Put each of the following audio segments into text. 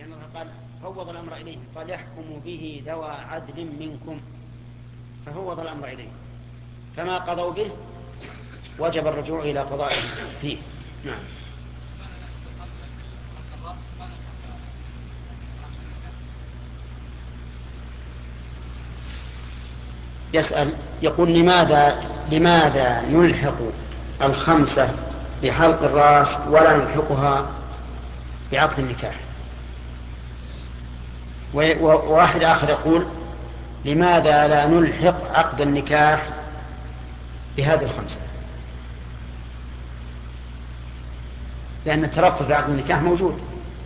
لأن الله قال فوض الأمر إليهم، قال يحكم به ذوى عدل منكم، ففوض الأمر إليهم، فما قضوا به وجب الرجوع إلى قضائه فيه. نعم. يسأل يقول لماذا نلحق الخمسة بحلق الرأس ولا نلحقها بعقد النكاح؟ وواحد آخر يقول لماذا لا نلحق عقد النكاح بهذه الخمسة؟ لأن الترقب في عقد النكاح موجود.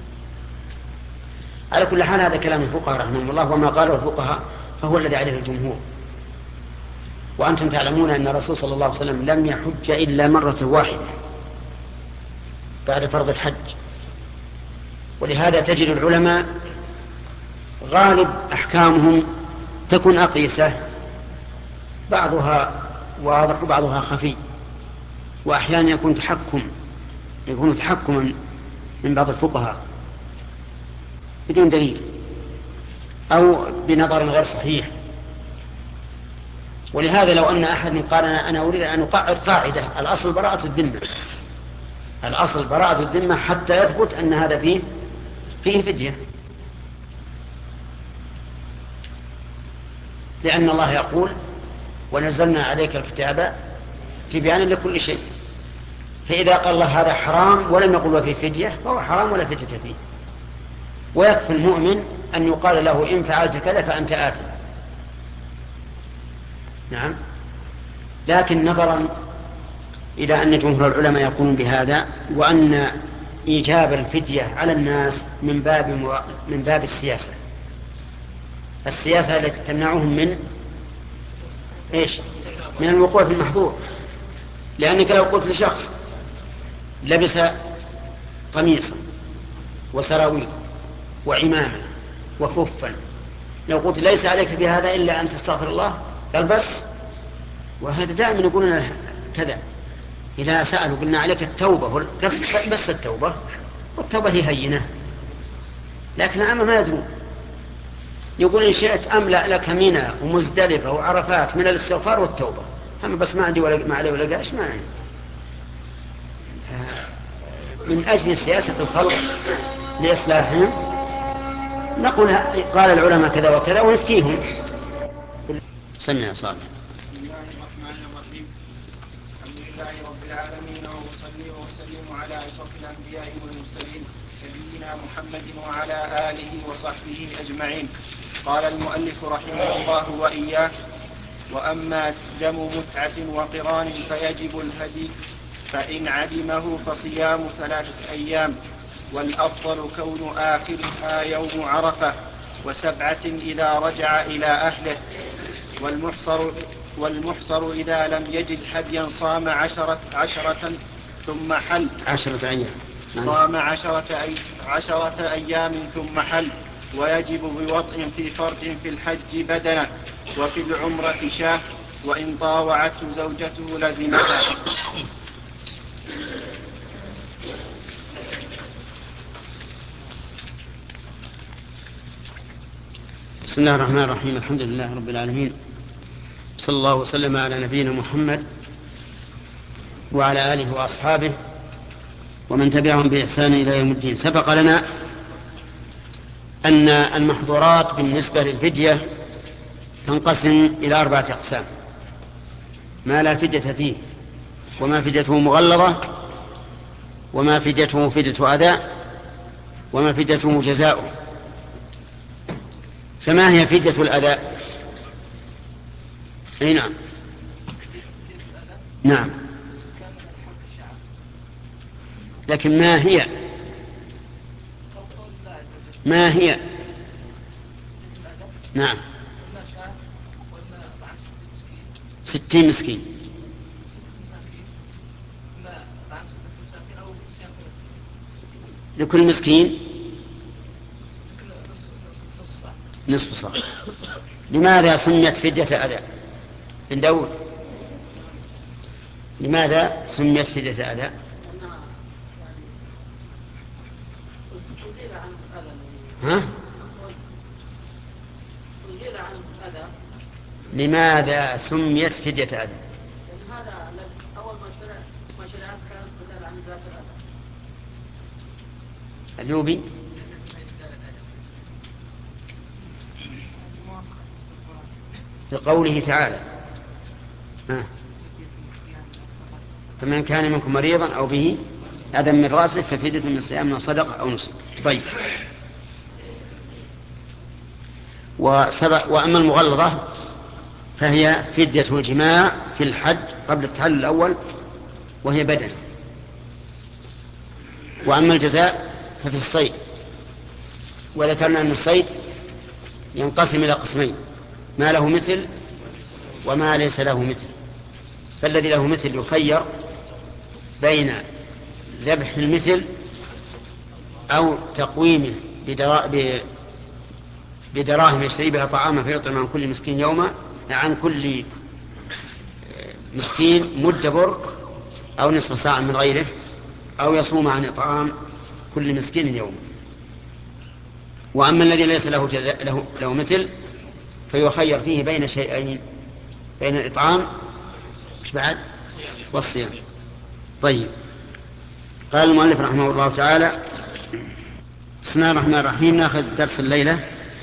على كل حال هذا كلام الفقهاء رحمهم الله، وما قاله الفقهاء فهو الذي عليه الجمهور. وأنتم تعلمون أن الرسول صلى الله عليه وسلم لم يحج إلا مرة واحدة بعد فرض الحج، ولهذا تجد العلماء غالب أحكامهم تكون أقيسة، بعضها واضح وبعضها خفي، وأحيانا يكون تحكما من بعض الفقهاء بدون دليل أو بنظر غير صحيح. ولهذا لو أن أحد قال أنا أريد أن أقعد قاعدة الأصل براءة الذمة، الأصل براءة الذمة حتى يثبت أن هذا فيه فدية، لأن الله يقول ونزلنا عليك الكتاب تبيانا لكل شيء، فإذا قال الله هذا حرام ولم يقل وفيه فدية فهو حرام ولا فدية فيه. ويكفي المؤمن أن يقال له إن فعلت كذا فأنت آثم. نعم. لكن نظرا إلى أن جمهور العلماء يقولون بهذا، وأن إيجاب الفدية على الناس من باب السياسة التي تمنعهم من من الوقوع في المحظور. لأنك لو قلت لشخص لبس قميصا وسراويل وعمامة وخفا، لو قلت ليس عليك في هذا إلا أن تستغفر الله، قال بس. وهذا دائما يقولون كذا، إذا سألوا قلنا عليك التوبة، بس التوبة، والتوبة هي هينة، لكن أما ما يدرون. يقول إن شئت أملأ لك منى ومزدلفة وعرفات من الاستغفار والتوبة، أما بس ما عندي ما علي ولا قاش، ما عندي. من أجل سياسة الخلق لإصلاحهم نقول قال العلماء كذا وكذا ونفتيهم. سمع صالح. بسم الله الرحمن الرحيم. الحمد لله رب العالمين، وصلي وسلم على أشرف الأنبياء والمرسلين نبينا محمد وعلى آله وصحبه أجمعين. قال المؤلف رحمه الله وإياه: وأما دم متعة وقران فيجب الهدي، فإن عدمه فصيام 3 أيام، والأفضل كون آخرها يوم عرفة، و7 إذا رجع إلى أهله. والمحصر إذا لم يجد هديا صام 10 ثم حل. 10 أيام. صام 10 أيام ثم حل. ويجب بوطء في فرج في الحج بدنه، وفي العمرة شاه، وإن طاوعته زوجته لزمها. بسم الله الرحمن الرحيم. الحمد لله رب العالمين، صلى الله وسلم على نبينا محمد وعلى آله وأصحابه ومن تبعهم بإحسان إلى يوم الدين. سبق لنا أن المحظورات بالنسبة للفدية تنقسم إلى 4 أقسام: ما لا فدية فيه، وما فديته مغلظة، وما فديته فدية أداء، وما فديته جزاؤه. فما هي فدية الأداء؟ أي نعم. نعم، لكن ما هي؟ نعم، 60 مسكين. لكل مسكين نصف صاع. لماذا سميت فدية أداء؟ بن داود، لماذا سميت فدية أداء؟ ها؟ لماذا سميت فدية أذى؟ هذا أول ما شرعت كانت بدل عن ذات الأذى. اليوبي لقوله تعالى فمن كان منكم مريضا أو به أذى من رأسه ففدية من صيام أو صدقة أو نسك. طيب، وأما المغلظة فهي فدية الجماع في الحج قبل التحلل الأول وهي بدن. وأما الجزاء ففي الصيد، وذكرنا أن الصيد ينقسم إلى قسمين: ما له مثل وما ليس له مثل. فالذي له مثل يخير بين ذبح المثل أو تقويمه بدراهم يشتري بها طعاما فيطعم عن كل مسكين يوما، عن كل مسكين مد بر أو نصف ساعة من غيره، أو يصوم عن إطعام كل مسكين يوما. وأما الذي ليس له مثل فيخير فيه بين شيئين: بين الإطعام والصيام. طيب، قال المؤلف رحمه الله تعالى: بسم الله الرحمن الرحيم. ناخذ درس الليلة.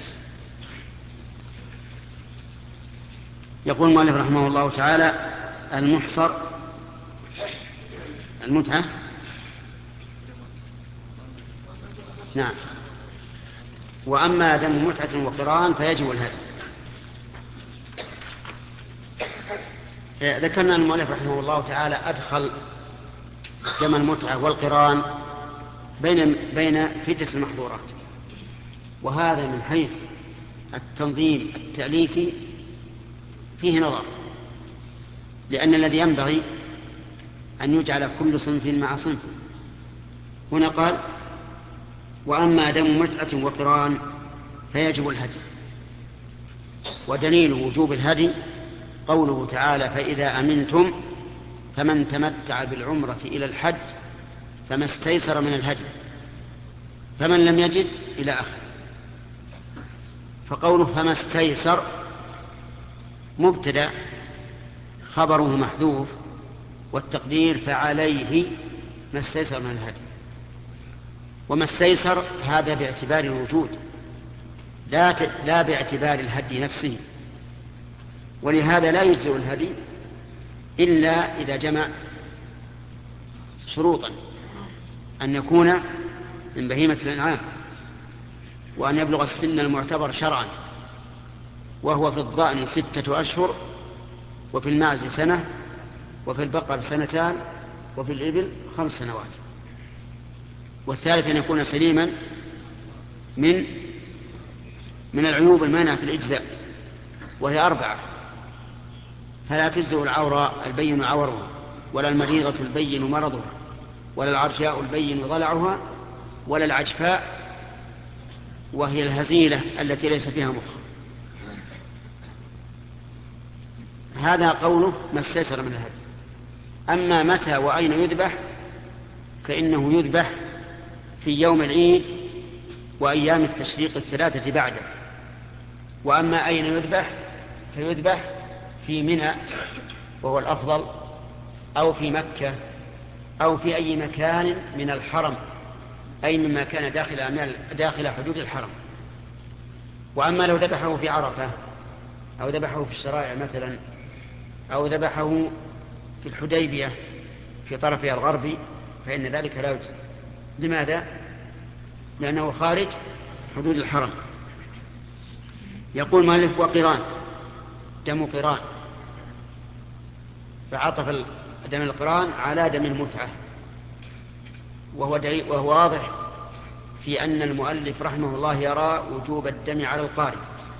يقول المؤلف رحمه الله تعالى: المحصر المتعة. نعم. وأما دم متعة وقران فيجب الهدي. ذكرنا أن المؤلف رحمه الله تعالى أدخل دم المتعة والقران بين فدية المحظورات، وهذا من حيث التنظيم التأليفي فيه نظر، لأن الذي ينبغي أن يجعل كل صنف مع صنف. هنا قال: وأما دم متعة وقران فيجب الهدي. ودليل وجوب الهدي قوله تعالى: فإذا أمنتم فمن تمتع بالعمرة إلى الحج فما استيسر من الهدي فمن لم يجد إلى آخره. فقوله فما استيسر مبتدأ خبره محذوف، والتقدير فعليه ما استيسر من الهدي. وما استيسر هذا باعتبار الوجود لا باعتبار الهدي نفسه، ولهذا لا يجزئ الهدي إلا إذا جمع شروطا: أن يكون من بهيمة الأنعام، وأن يبلغ السن المعتبر شرعا، وهو في الضأن 6 أشهر، وفي المعز 1 سنة، وفي البقر 2 سنين، وفي الإبل 5 سنوات. والثالث أن يكون سليما من العيوب المانعة في الإجزاء، وهي 4: فلا تجزئ العورة البين عورها، ولا المريضة البين مرضها، ولا العرجاء البين ضلعها، ولا العجفاء وهي الهزيلة التي ليس فيها مخ. هذا قوله ما استيسر من الهدي. أما متى وأين يذبح فإنه يذبح في يوم العيد وأيام التشريق 3 بعده. وأما أين يذبح فيذبح في منى وهو الأفضل، أو في مكة، أو في أي مكان من الحرم، أي مما كان داخل حدود الحرم. وأما لو ذبحه في عرفة، أو ذبحه في الشرائع مثلا، أو ذبحه في الحديبية في طرفها الغربي، فإن ذلك لا يجزي. لماذا؟ لأنه خارج حدود الحرم. يقول مالك: وقران دم قران، فعطف دم القران على دم المتعة، وهو واضح في أن المؤلف رحمه الله يرى وجوب الدم على القارن،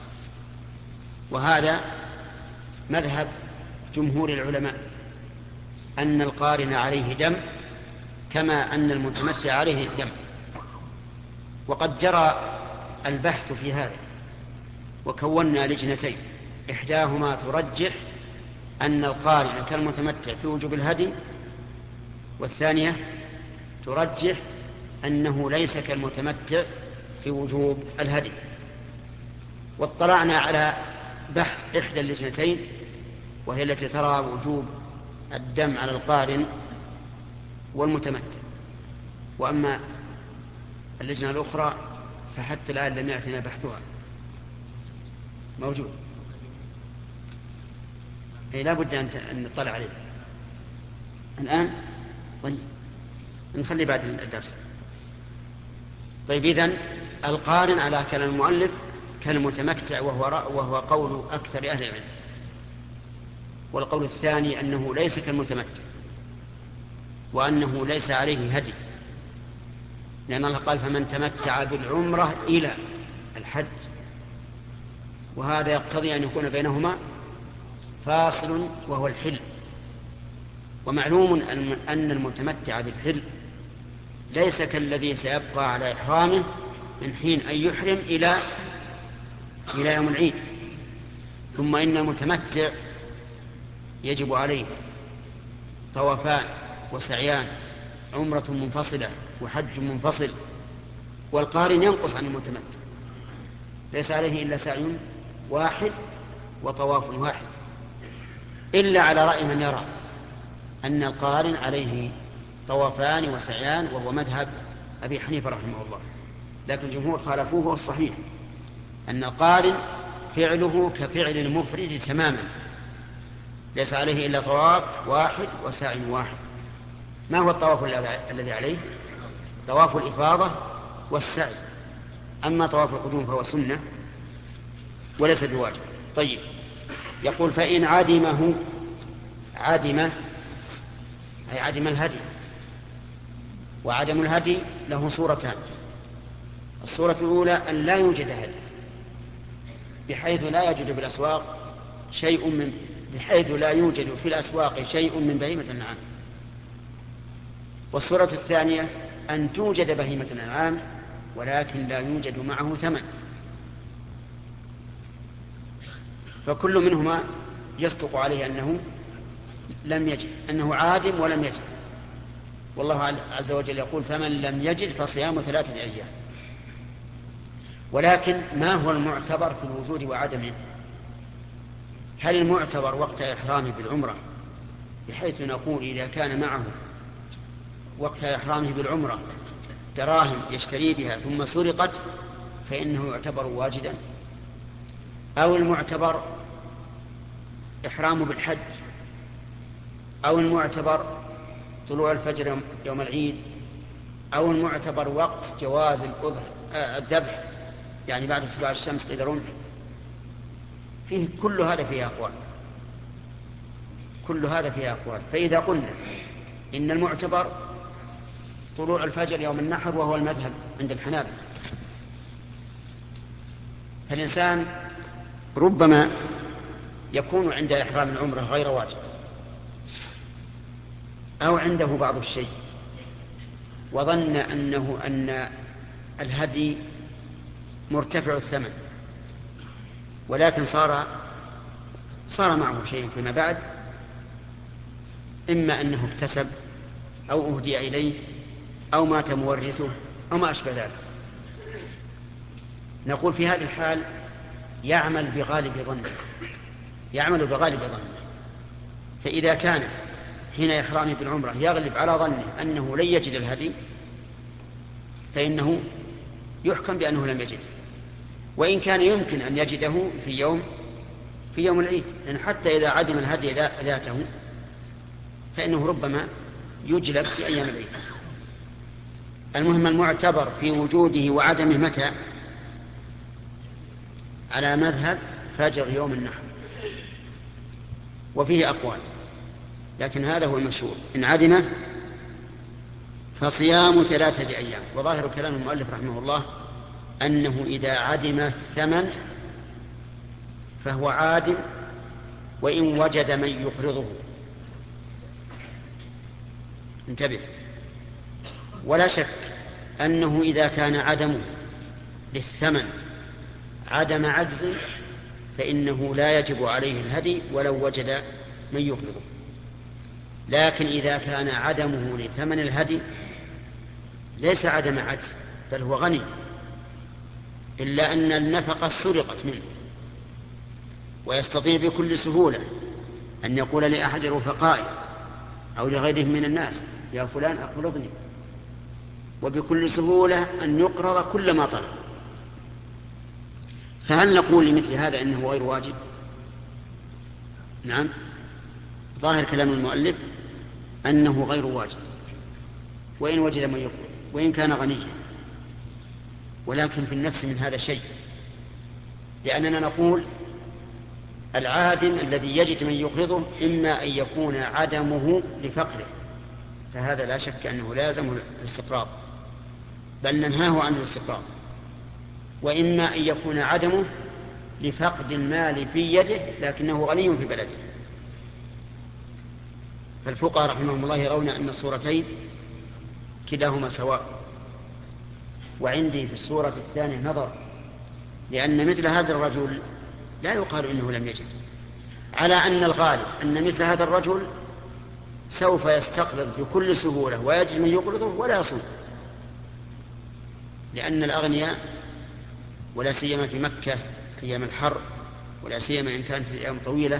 وهذا مذهب جمهور العلماء، أن القارن عليه دم كما أن المتمتع عليه دم. وقد جرى البحث في هذا، وكونا لجنتين: إحداهما ترجح أن القارن كالمتمتع في وجوب الهدي، والثانية ترجح أنه ليس كالمتمتع في وجوب الهدي. واطلعنا على بحث إحدى اللجنتين وهي التي ترى وجوب الدم على القارن والمتمتع، وأما اللجنة الأخرى فحتى الآن لم يأتنا بحثها. موجود لا بد أن نطلع عليه الآن. طيب نخلي بعد الدرس. طيب إذن القارن على كلام المؤلف كالمتمتع، وهو قول أكثر أهل العلم. والقول الثاني أنه ليس كالمتمتع وأنه ليس عليه هدي، لأن الله قال فمن تمتع بالعمرة إلى الحج، وهذا يقتضي أن يكون بينهما فاصل وهو الحل. ومعلوم أن المتمتع بالحل ليس كالذي سيبقى على إحرامه من حين أن يحرم إلى يوم العيد. ثم إن المتمتع يجب عليه طوافان وسعيان، عمرة منفصلة وحج منفصل. والقارن ينقص عن المتمتع، ليس عليه إلا سعي واحد وطواف واحد، إلا على رأي من يرى أن القارن عليه طوافان وسعيان، وهو مذهب أبي حنيفة رحمه الله. لكن الجمهور خالفوه، والصحيح أن القارن فعله كفعل المفرد تماما، ليس عليه إلا طواف واحد وسعي واحد. ما هو الطواف الذي عليه؟ طواف الإفاضة والسعي. أما طواف القدوم فهو سنة وليس بواجب. طيب يقول فإن عدمه، عدمه أي عدم الهدي. وعدم الهدي له صورتان. الصورة الأولى أن لا يوجد هدي، بحيث لا يوجد في الأسواق شيء من بهيمة الأنعام. والصورة الثانية أن توجد بهيمة الأنعام ولكن لا يوجد معه ثمن، فكل منهما يصدق عليه أنه لم يجد، أنه عادم ولم يجد. والله عز وجل يقول فمن لم يجد فصيام 3 أيام. ولكن ما هو المعتبر في الوجود وعدمه؟ هل المعتبر وقت إحرامه بالعمرة، بحيث نقول إذا كان معه وقت إحرامه بالعمرة دراهم يشتري بها ثم سرقت فإنه يعتبر واجدا؟ أو المعتبر إحرامه بالحج؟ أو المعتبر طلوع الفجر يوم العيد؟ أو المعتبر وقت جواز الذبح، يعني بعد ارتفاع الشمس قيد رمح؟ فيه كل هذا فيه أقوال. فإذا قلنا إن المعتبر طلوع الفجر يوم النحر وهو المذهب عند الحنابلة، فالإنسان ربما يكون عند إحرام العمرة غير واجب، أو عنده بعض الشيء وظن أن الهدي مرتفع الثمن، ولكن صار معه شيء فيما بعد، إما أنه اكتسب أو أهدي إليه أو مات مورثه أو ما أشبه ذلك. نقول في هذه الحال يعمل بغالب ظنه. فإذا كان حين إحرامه بالعمرة يغلب على ظنه أنه لن يجد الهدي فإنه يحكم بأنه لم يجد، وإن كان يمكن أن يجده في يوم العيد، لأن حتى إذا عدم الهدي ذاته فإنه ربما يجلب في أيام العيد. المهم المعتبر في وجوده وعدمه متى؟ على مذهب فجر يوم النحر، وفيه أقوال، لكن هذا هو المشهور. إن عدمه فصيام 3 أيام. وظاهر كلام المؤلف رحمه الله أنه إذا عدم الثمن فهو عادم وإن وجد من يقرضه. انتبه، ولا شك أنه إذا كان عدمه للثمن عدم عجز فإنه لا يجب عليه الهدي ولو وجد من يقرضه. لكن إذا كان عدمه لثمن الهدي ليس عدم عجز بل هو غني، إلا أن النفقة سرقت منه، ويستطيع بكل سهولة أن يقول لأحد رفقائه أو لغيره من الناس يا فلان أقرضني، وبكل سهولة أن يقرض كل ما طلب. فهل نقول لمثل هذا إنه غير واجب؟ نعم، ظاهر كلام المؤلف أنه غير واجب وإن وجد من يقرض وإن كان غنيا، ولكن في النفس من هذا شيء، لأننا نقول العادم الذي يجد من يقرضه إما أن يكون عدمه لفقره، فهذا لا شك أنه لازم الاستقراض بل ننهاه عن الاستقراض، وإما أن يكون عدمه لفقد المال في يده لكنه غني في بلده. فالفقهاء رحمهم الله يرون أن الصورتين كلاهما سواء. وعندي في الصورة الثانية نظر، لأن مثل هذا الرجل لا يقال إنه لم يجد، على أن الغالب أن مثل هذا الرجل سوف يستقرض بكل سهولة ويجد من يقرضه ولا يصوم، لأن الأغنياء ولا سيما في مكة أيام الحر ولا سيما إن كانت الأيام طويلة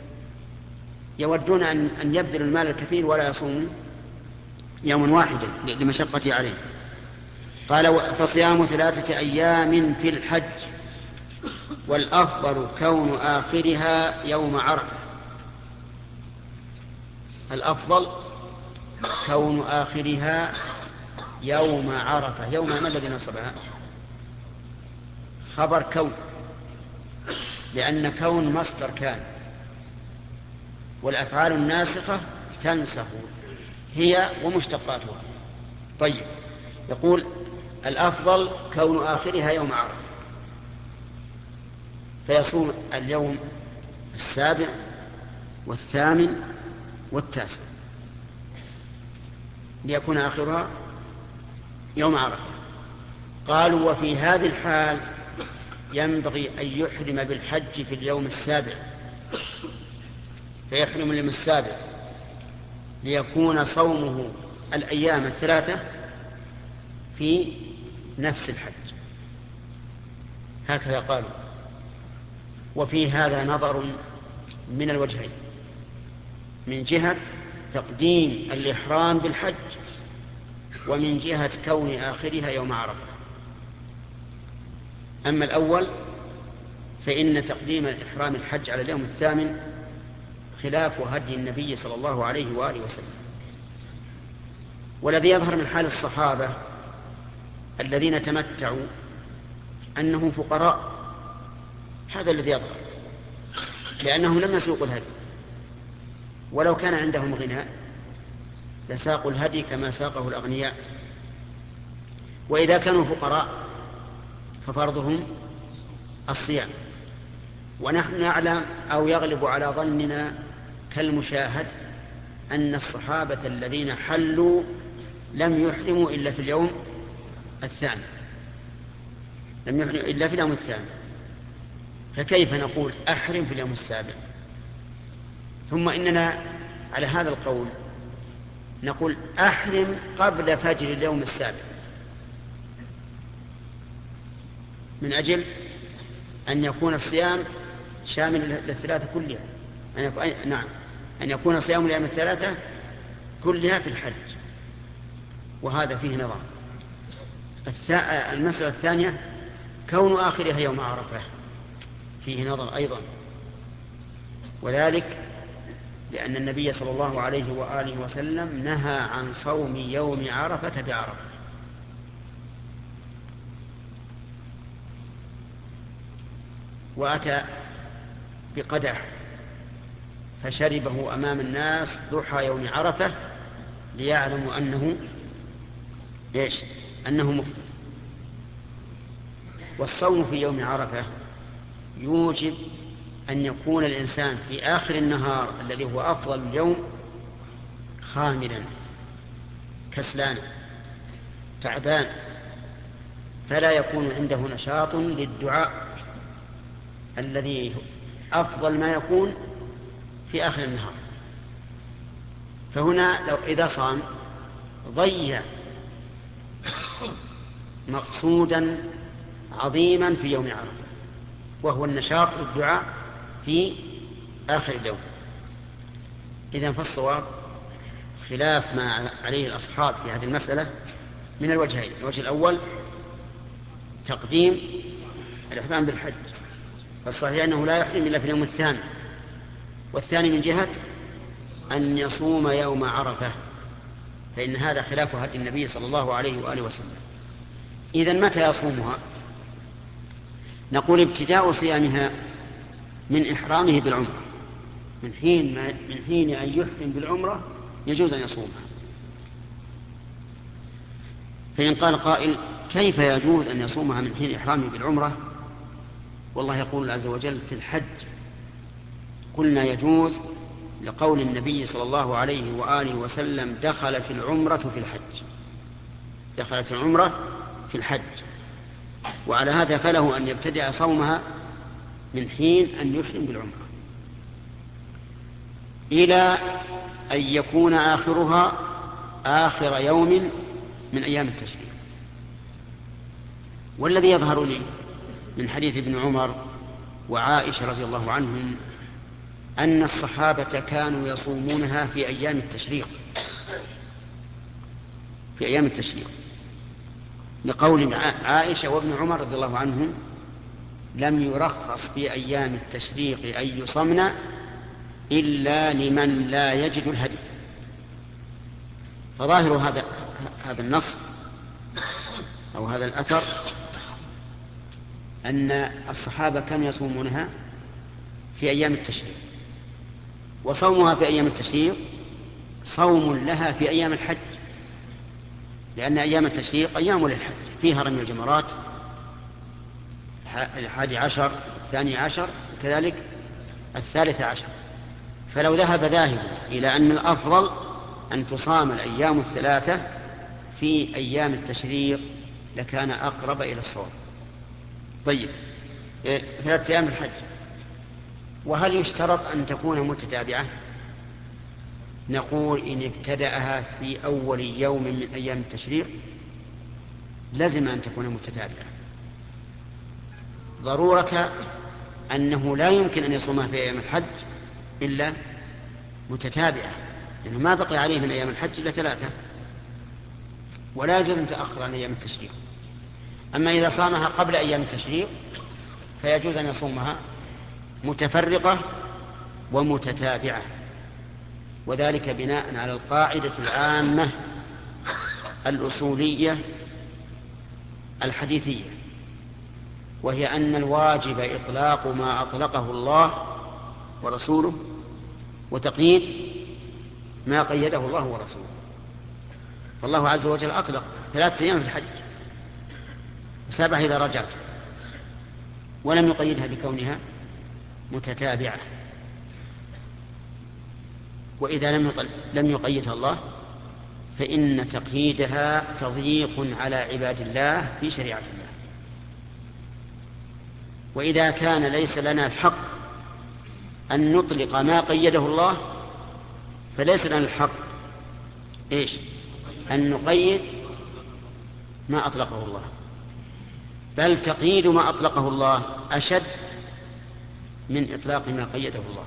يودون أن يبذلوا المال الكثير ولا يصوموا يوما واحدا لمشقته عليه. قال فصيام 3 أيام في الحج، والأفضل كون آخرها يوم عرفة. الأفضل كون آخرها يوم عرفة. يوم ما الذي نصبها؟ خبر كون، لأن كون مصدر كان، والأفعال الناسخة تنسخ هي ومشتقاتها. طيب، يقول الأفضل كون آخرها يوم عرفة، فيصوم اليوم 7 و8 و9 ليكون آخرها يوم عرفة. قالوا وفي هذه الحال ينبغي أن يحرم بالحج في اليوم 7، فيحرم اليوم 7 ليكون صومه الأيام 3 في نفس الحج، هكذا قالوا. وفي هذا نظر من الوجهين، من جهة تقديم الإحرام بالحج ومن جهة كون آخرها يوم عرفة. أما الأول فإن تقديم الإحرام الحج على اليوم 8 خلاف هدي النبي صلى الله عليه وآله وسلم. والذي يظهر من حال الصحابة الذين تمتعوا أنهم فقراء، هذا الذي يظهر، لأنهم لم يسوقوا الهدي، ولو كان عندهم غناء لساقوا الهدي كما ساقه الأغنياء. وإذا كانوا فقراء ففرضهم الصيام. ونحن نعلم أو يغلب على ظننا كالمشاهد أن الصحابة الذين حلوا لم يحرموا إلا في اليوم 8، لم يحرموا إلا في اليوم 8، فكيف نقول أحرم في اليوم 7؟ ثم إننا على هذا القول نقول أحرم قبل فجر اليوم 7 من أجل أن يكون الصيام شامل للثلاثة كلها، أن يكون صيام الأيام 3 كلها في الحج، وهذا فيه نظام. المسألة الثانية كون آخرها يوم عرفة فيه نظر أيضا، وذلك لأن النبي صلى الله عليه وآله وسلم نهى عن صوم يوم عرفة بعرفة. وأتى بقدح فشربه أمام الناس ضحى يوم عرفة ليعلموا أنه مفطر. والصوم في يوم عرفة يوجب أن يكون الإنسان في آخر النهار الذي هو أفضل اليوم خاملا كسلانا تعبان، فلا يكون عنده نشاط للدعاء الذي أفضل ما يكون في آخر النهار. فهنا لو إذا صام ضيع مقصودا عظيما في يوم عرفة، وهو النشاط للدعاء في آخر اليوم. إذن فالصواب خلاف ما عليه الأصحاب في هذه المسألة من الوجهين. الوجه الأول تقديم الإحرام بالحج، فالصحيح أنه لا يحرم إلا في اليوم الثاني، والثاني من جهة أن يصوم يوم عرفة، فإن هذا خلاف هدي النبي صلى الله عليه وآله وسلم. إذن متى يصومها؟ نقول ابتداء صيامها من إحرامه بالعمرة، من حين أن يحرم بالعمرة يجوز أن يصومها. فإن قال قائل كيف يجوز أن يصومها من حين إحرامه بالعمرة؟ والله يقول عز وجل في الحج قلنا يجوز لقول النبي صلى الله عليه وآله وسلم دخلت العمرة في الحج، دخلت العمرة في الحج، وعلى هذا فله أن يبتدأ صومها من حين أن يحرم بالعمرة إلى أن يكون آخرها آخر يوم من أيام التشريق. والذي يظهر لي من حديث ابن عمر وعائشة رضي الله عنهم أن الصحابة كانوا يصومونها في أيام التشريق، في أيام التشريق، لقول عائشة وابن عمر رضي الله عنهم لم يرخص في أيام التشريق أن يصمن إلا لمن لا يجد الهدي. فظاهر هذا النص أو هذا الأثر أن الصحابة كانوا يصومونها في أيام التشريق، وصومها في أيام التشريق صوم لها في أيام الحج، لأن أيام التشريق أيام للحج، فيها رمي الجمرات 11 12 وكذلك 13. فلو ذهب ذاهب إلى أن الأفضل أن تصام الأيام الثلاثة في أيام التشريق لكان أقرب إلى الصواب. طيب 3 أيام الحج، وهل يشترط أن تكون متتابعة؟ نقول إن ابتدأها في أول يوم من أيام التشريق لازم أن تكون متتابعة، ضرورة أنه لا يمكن أن يصومها في أيام الحج إلا متتابعة، لأنه ما بقي عليه من أيام الحج إلا 3، ولا يجوز أن تأخر عن أيام التشريق. أما إذا صامها قبل أيام التشريق فيجوز أن يصومها متفرقة ومتتابعة، وذلك بناء على القاعدة العامة الأصولية الحديثية، وهي أن الواجب إطلاق ما أطلقه الله ورسوله وتقييد ما قيده الله ورسوله. فالله عز وجل أطلق 3 أيام في الحج و7 إذا رجعت، ولم يقيدها بكونها متتابعة. وإذا لم يقيدها الله فإن تقييدها تضييق على عباد الله في شريعة الله. وإذا كان ليس لنا الحق أن نطلق ما قيده الله فليس لنا الحق أن نقيد ما أطلقه الله، بل تقييد ما أطلقه الله أشد من إطلاق ما قيده الله،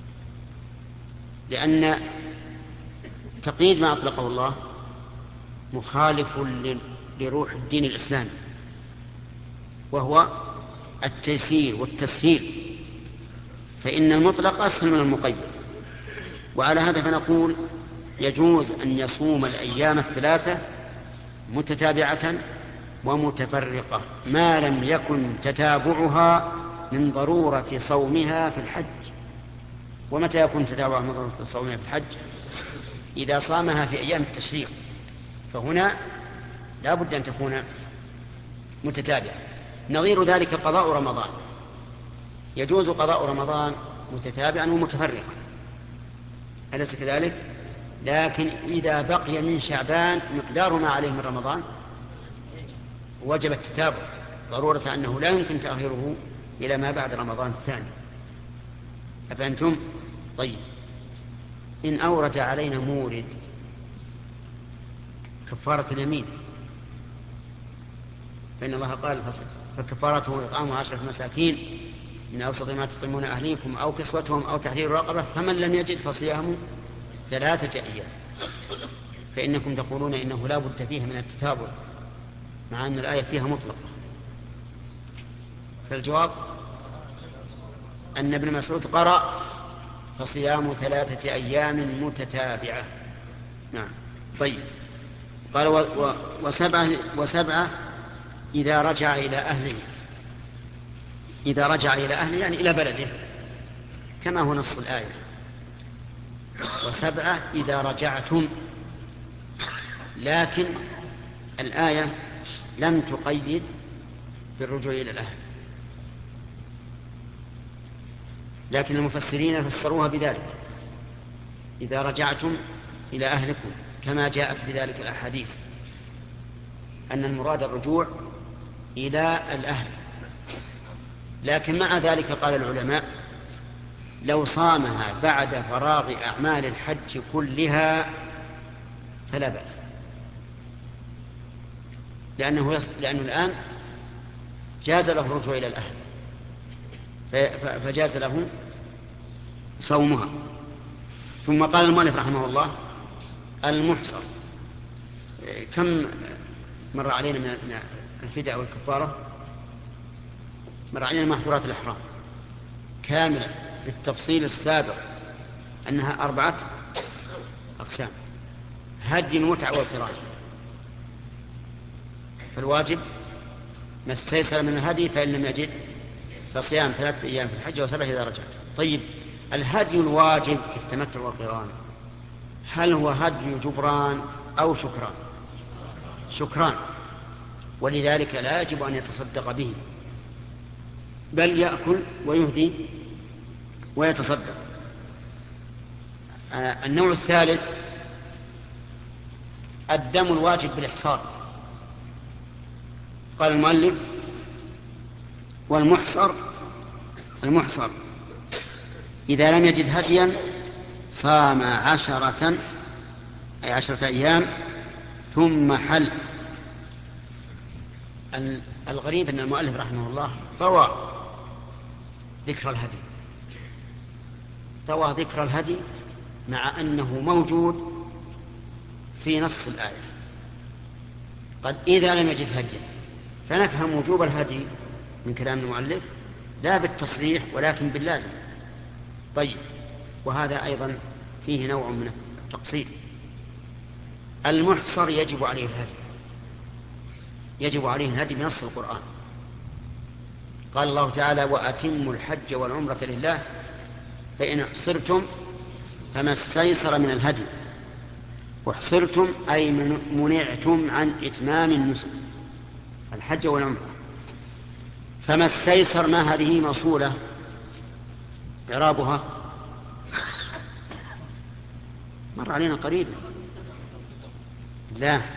لأن تقييد ما أطلقه الله مخالف لروح الدين الإسلامي، وهو التيسير والتسهيل، فإن المطلق أسهل من المقيد. وعلى هذا فنقول يجوز أن يصوم الأيام 3 متتابعة ومتفرقة ما لم يكن تتابعها من ضرورة صومها في الحج. ومتى يكون تتابعها من ضرورة صومها في الحج؟ إذا صامها في أيام التشريق، فهنا لا بد أن تكون متتابعة. نظير ذلك قضاء رمضان، يجوز قضاء رمضان متتابعا ومتفرقا، أليس كذلك؟ لكن إذا بقي من شعبان مقدار ما عليه من رمضان وجب التتابع، ضرورة أنه لا يمكن تأخيره إلى ما بعد رمضان الثاني. أفهمتم؟ طيب، إن أورد علينا مورد كفارة اليمين فإن الله قال فكفارته إطعام 10 مساكين من أوسط ما تطعمون أهليكم أو كسوتهم أو تحرير رقبة، فمن لم يجد فصيام 3 أيام. فإنكم تقولون إنه لا بد فيها من التتابع، مع أن الآية فيها مطلقة. فالجواب أن ابن مسعود قرأ فصيام 3 أيام متتابعة. نعم. طيب، قال وسبعة إذا رجع إلى أهله. إذا رجع إلى أهله يعني إلى بلده كما هو نص الآية. وسبعة إذا رجعتم، لكن الآية لم تقيد بالرجوع إلى الأهل، لكن المفسرين فسروها بذلك: إذا رجعتم إلى أهلكم، كما جاءت بذلك الأحاديث أن المراد الرجوع إلى الأهل. لكن مع ذلك قال العلماء: لو صامها بعد فراغ أعمال الحج كلها فلا بأس، لأنه الآن جاز له الرجوع إلى الأهل، فجاز له صومها. ثم قال المؤلف رحمه الله: المحصر. كم مر علينا من الفداء والكفارة؟ مر علينا محظورات الإحرام كاملة بالتفصيل السابق أنها 4 أقسام: هدي، المتعة، والقران. فالواجب ما استيسر من الهدي، فإن لم يجد فصيام 3 أيام في الحج و7 إذا رجعت. طيب، الهدي الواجب في التمتع والقران هل هو هدي جبران أو شكران؟ شكران، ولذلك لا يجب أن يتصدق به، بل يأكل ويهدي ويتصدق. النوع الثالث الدم الواجب بالإحصار. قال المؤلف: المحصر إذا لم يجد هديا صام 10 أيام ثم حل. الغريب أن المؤلف رحمه الله طوى ذكر الهدي مع أنه موجود في نص الآية. قد إذا لم يجد هديا، فنفهم وجوب الهدي من كلام المؤلف لا بالتصريح ولكن باللازم. طيب، وهذا أيضا فيه نوع من التقصير. المحصر يجب عليه الهدي بنص القرآن. قال الله تعالى: وأتموا الحج والعمرة لله فإن احصرتم فما استيسر من الهدي. واحصرتم أي منعتم عن إتمام النسك، الحج والعمرة. فما استيسر، ما هذه موصولة، إعرابها مر علينا قريبا. لا،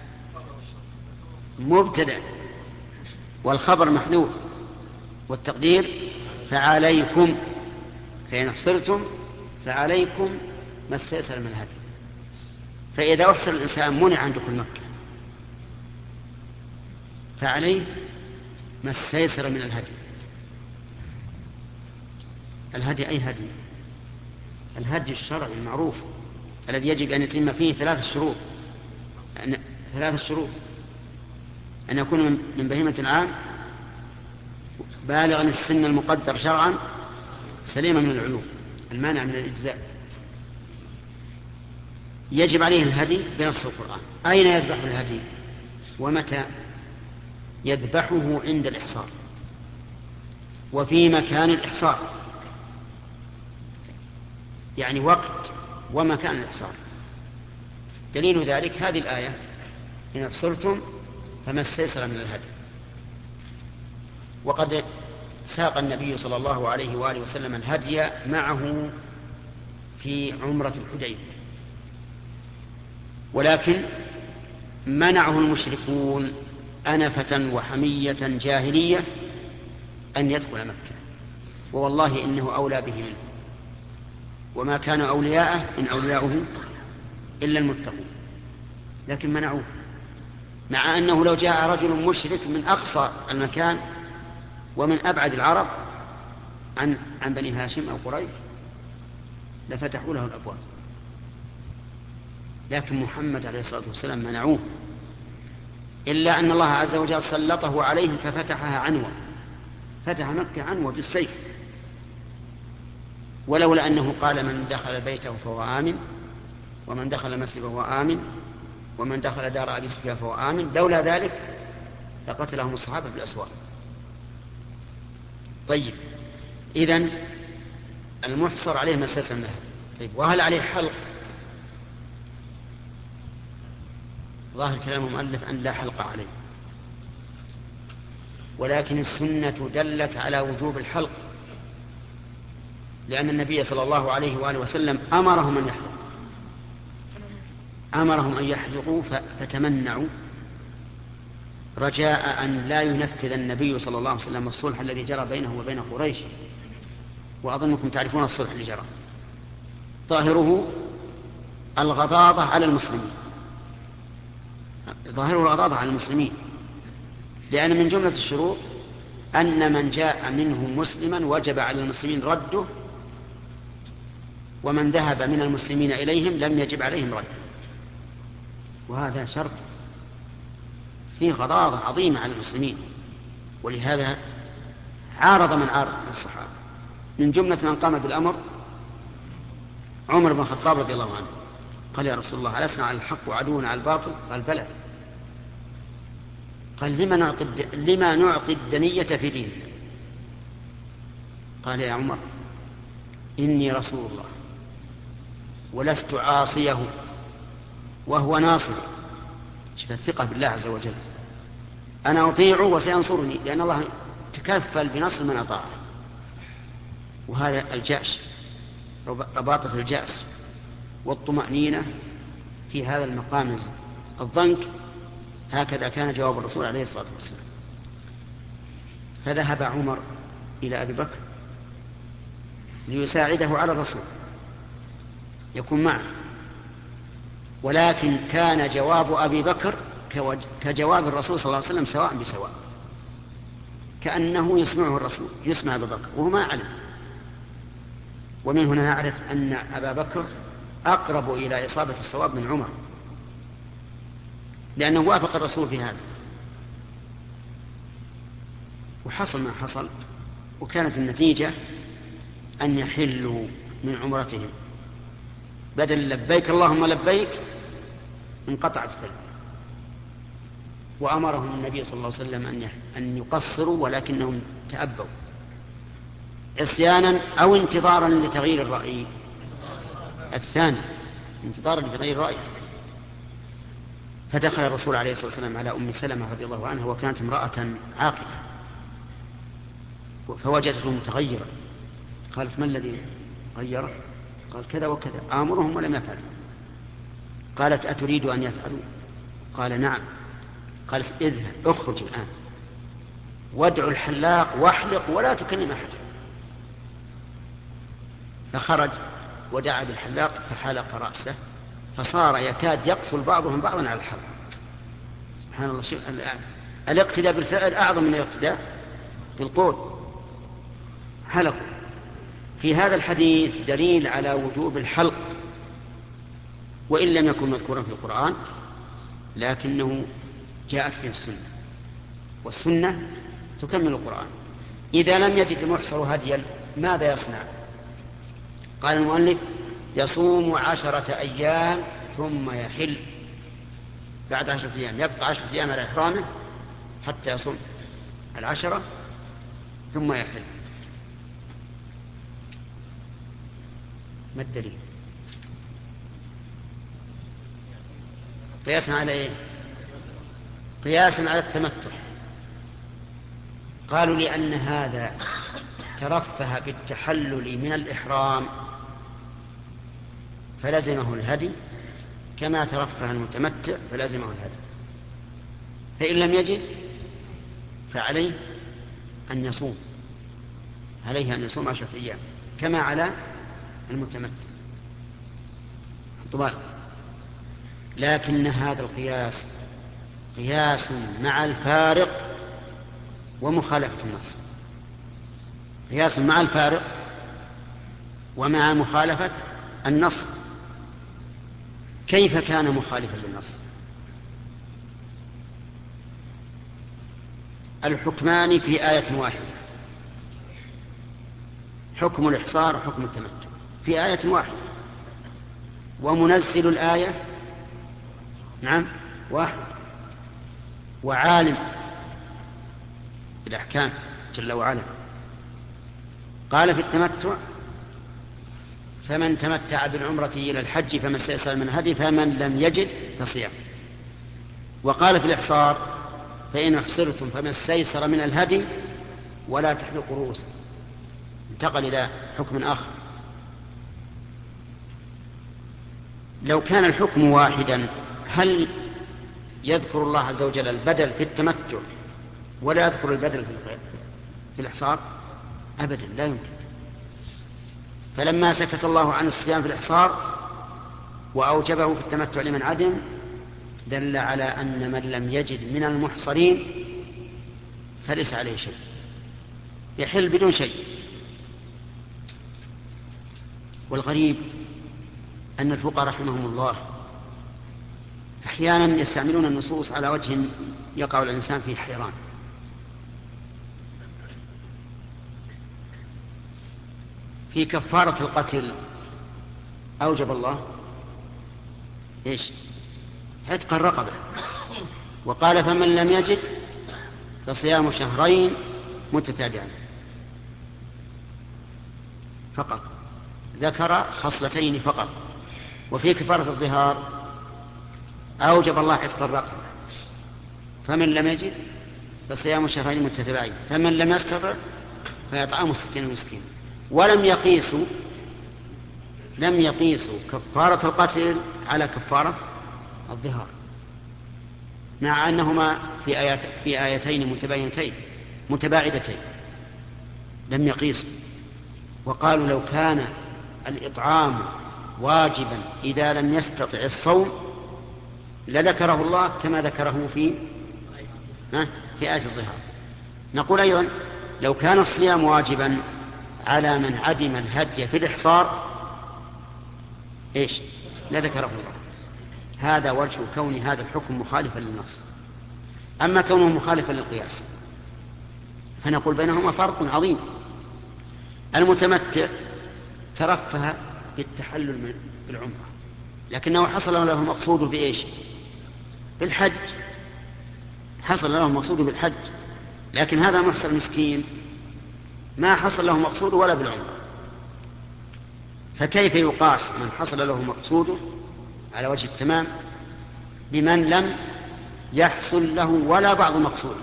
مبتدأ والخبر محذوف، والتقدير فعليكم، فإن احصرتم فعليكم ما استيسر من الهدي. فإذا أحصر الإنسان منع عن دخول مكة فعليه ما استيسر من الهدي. الهدي أي هدي؟ الهدي الشرعي المعروف الذي يجب أن يتم فيه 3 شروط. أن يكون من بهيمة العام، بالغا السن المقدر شرعا، سليما من العيوب المانع من الإجزاء. يجب عليه الهدي بنص القرآن. أين يذبح الهدي ومتى؟ يذبحه عند الإحصار وفي مكان الإحصار، يعني وقت ومكان الإحصار. دليل ذلك هذه الآية: إن احصرتم فما استيسر من الهدي. وقد ساق النبي صلى الله عليه وآله وسلم الهدي معه في عمرة الحديبية، ولكن منعه المشركون أنفة وحمية جاهلية أن يدخل مكة، ووالله إنه أولى به منه، وما كان أولياءه إن أولياؤه إلا المتقون، لكن منعوه. مع أنه لو جاء رجل مشرك من أقصى المكان ومن أبعد العرب عن بني هاشم أو قريش لفتحوا له الأبواب، لكن محمد عليه الصلاة والسلام منعوه، إلا أن الله عز وجل سلطه عليهم ففتحها عنوة، فتح مكة عنوة بالسيف. ولولا أنه قال من دخل بيته فهو آمن، ومن دخل المسجد فهو آمن، ومن دخل دار أبي سفيان فهو آمن، لولا ذلك لقتلهم الصحابة في الأسواق. طيب، إذن المحصر عليه مساس النهر. طيب، وهل عليه حلق؟ ظاهر كلام المؤلف أن لا حلق عليه، ولكن السنة دلت على وجوب الحلق، لأن النبي صلى الله عليه وآله وسلم أمرهم أن يحلقوا، أمرهم أن يحلقوا فتمنعوا رجاء أن لا ينفذ النبي صلى الله عليه وسلم الصلح الذي جرى بينه وبين قريش. وأظنكم تعرفون الصلح اللي جرى، ظاهره الغضاضة على المسلمين، ظاهره الغضاضة على المسلمين، لأن من جملة الشروط أن من جاء منهم مسلما وجب على المسلمين رده، ومن ذهب من المسلمين إليهم لم يجب عليهم رده. وهذا شرط فيه غضاضة عظيمة على المسلمين، ولهذا عارض من عارض الصحابة. من جملة من قام بالأمر عمر بن الخطاب رضي الله عنه، قال: يا رسول الله، ألسنا على الحق وعدونا على الباطل؟ قال: بلى. قال: لما نعطي الدنية في دينك؟ قال: يا عمر، إني رسول الله ولست عاصيه وهو ناصر. شوف الثقة بالله عز وجل، أنا أطيعه وسينصرني، لأن الله تكفل بنصر من أطاعه. وهذا الجأش، رباطة الجأس والطمأنينة في هذا المقام الضنك، هكذا كان جواب الرسول عليه الصلاة والسلام. فذهب عمر إلى أبي بكر ليساعده على الرسول، يكون معه، ولكن كان جواب أبي بكر كجواب الرسول صلى الله عليه وسلم سواء بسواء، كأنه يسمعه الرسول، يسمع أبا بكر وهو ما علم. ومن هنا نعرف أن أبا بكر أقرب إلى إصابة الصواب من عمر، لأنه وافق الرسول في هذا. وحصل ما حصل، وكانت النتيجة أن يحلوا من عمرتهم، بدل لبيك اللهم لبيك انقطعت التلبية. وأمرهم النبي صلى الله عليه وسلم أن يقصروا، ولكنهم تأبوا عصيانا أو انتظارا لتغيير الرأي الثاني، انتظارا لتغيير الرأي. فدخل الرسول عليه الصلاة والسلام على أم سلمة رضي الله عنها، وكانت امرأة عاقلة، فوجدته متغيرا. قالت: ما الذي غيره؟ قال: كذا وكذا، آمرهم ولم يفعلوا. قالت: أتريد أن يفعلوا؟ قال: نعم. قالت: اذهب، اخرج الآن وادعو الحلاق واحلق ولا تكلم أحد. فخرج ودعا بالحلاق فحلق رأسه، فصار يكاد يقتل بعضهم بعضا على الحلق. سبحان الله، شوف الاقتداء بالفعل أعظم من الاقتداء بالقول. حلقوا. في هذا الحديث دليل على وجوب الحلق، وإن لم يكن مذكورا في القرآن، لكنه جاءت به السنة، والسنة تكمل القرآن. إذا لم يجد المحصر هديا ماذا يصنع؟ قال المؤلف: يصوم 10 أيام ثم يحل. بعد 10 أيام يبقى 10 أيام على إحرامه حتى يصوم 10 ثم يحل. ما الدليل؟ قياسا على ايه؟ قياسا على التمتع. قالوا: لأن هذا ترفه بالتحلل من الإحرام فلزمه الهدي، كما ترفه المتمتع فلزمه الهدي. فإن لم يجد فعليه أن يصوم، عليه أن يصوم 10 أيام كما على المتمتع. لكن هذا القياس قياس مع الفارق ومخالفة النص، قياس مع الفارق ومع مخالفة النص. كيف كان مخالفا للنص؟ الحكمان في آية واحدة، حكم الإحصار وحكم التمتع في آية واحدة، ومنزل الآية نعم واحد، وعالم بالأحكام جل وعلا. قال في التمتع: فمن تمتع بالعمرة إلى الحج فما استيسر من هدي فمن لم يجد فصيام. وقال في الإحصار: فإن أحصرتم فما استيسر من الهدي ولا تحلقوا رؤوسكم. انتقل إلى حكم آخر. لو كان الحكم واحدا هل يذكر الله عز وجل البدل في التمتع ولا يذكر البدل في الإحصار؟ أبدا، لا يمكن. فلما سكت الله عن الصيام في الإحصار وأوجبه في التمتع لمن عدم دل على أن من لم يجد من المحصرين فليس عليه شيء، يحل بدون شيء. والغريب أن الفقهاء رحمهم الله أحيانا يستعملون النصوص على وجه يقع الإنسان فيه حيران. في كفارة القتل أوجب الله إيش؟ عتق الرقبة، وقال: فمن لم يجد فصيام شهرين متتابعين. فقط ذكر خصلتين فقط. وفي كفارة الظهار أوجب الله عتق الرقبة، فمن لم يجد فصيام شهرين متتابعين، فمن لم يستطع فيطعم 60 مسكين. ولم يقيسوا كفارة القتل على كفارة الظهار، مع أنهما في آيتين متباعدتين لم يقيسوا. وقالوا: لو كان الإطعام واجبا إذا لم يستطع الصوم لذكره الله كما ذكره في آية الظهار. نقول أيضا: لو كان الصيام واجبا على من عدم الهدي في الإحصار إيش؟ لذكره الله. هذا وجه كون هذا الحكم مخالفا للنص. أما كونه مخالفا للقياس فنقول بينهما فرق عظيم. المتمتع ترفه بالتحلل بالعمرة، لكنه حصل له مقصود بإيش؟ بالحج، حصل له مقصود بالحج. لكن هذا محصر مسكين ما حصل له مقصود ولا بالعمرة، فكيف يقاس من حصل له مقصوده على وجه التمام بمن لم يحصل له ولا بعض مقصوده؟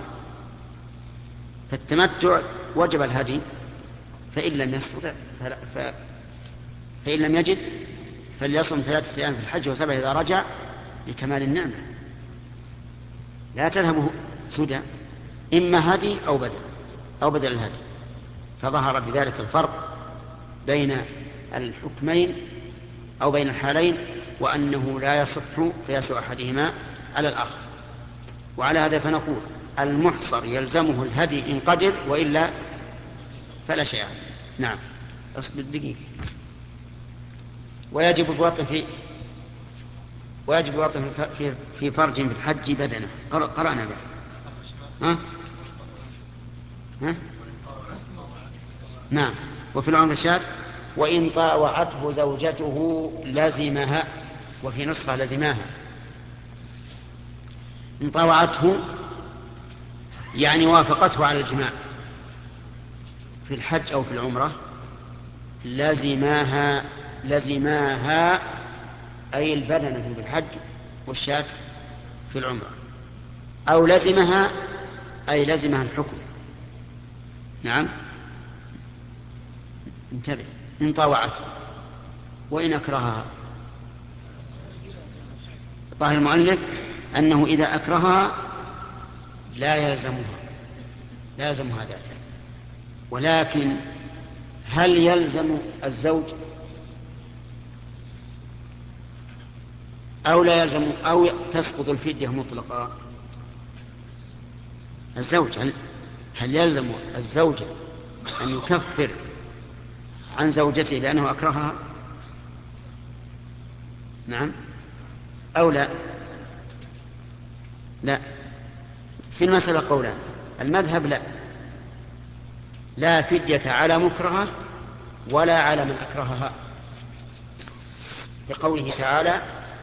فالتمتع وجب الهدي، فإن لم يستطع فإن لم يجد فليصم 3 أيام في الحج و7 إذا رجع لكمال النعمة. لا تذهب سدى، إما هدي أو بدل الهدي. فظهر بذلك الفرق بين الحكمين أو بين الحالين، وأنه لا يصح قياس أحدهما على الآخر. وعلى هذا فنقول: المحصر يلزمه الهدي إن قدر، وإلا فلا شيء عليه. نعم، أصبر دقيقة. ويجب الوطن في فرج في الحج بدنه. قرأنا ذلك. نعم. وفي العمر شاة: وإن طاوعته زوجته لزمها، وفي نسخة لزماها. إن طاوعته يعني وافقته على الجماع في الحج أو في العمرة، لزماها أي البدنة في الحج والشاة في العمرة، أو لزمها أي لزمها الحكم. نعم، انتبه. إن طاوعت وإن أكرهها. ظاهر المؤلف أنه إذا أكرهها لا يلزمها ذلك. ولكن هل يلزم الزوج أو لا يلزم، أو تسقط الفدية مطلقا؟ الزوج هل يلزم الزوجة أن يكفر عن زوجته لأنه أكرهها؟ نعم أو لا؟ لا. في المسألة قولان. المذهب لا فدية على مكرهة ولا على من أكرهها، لقوله تعالى: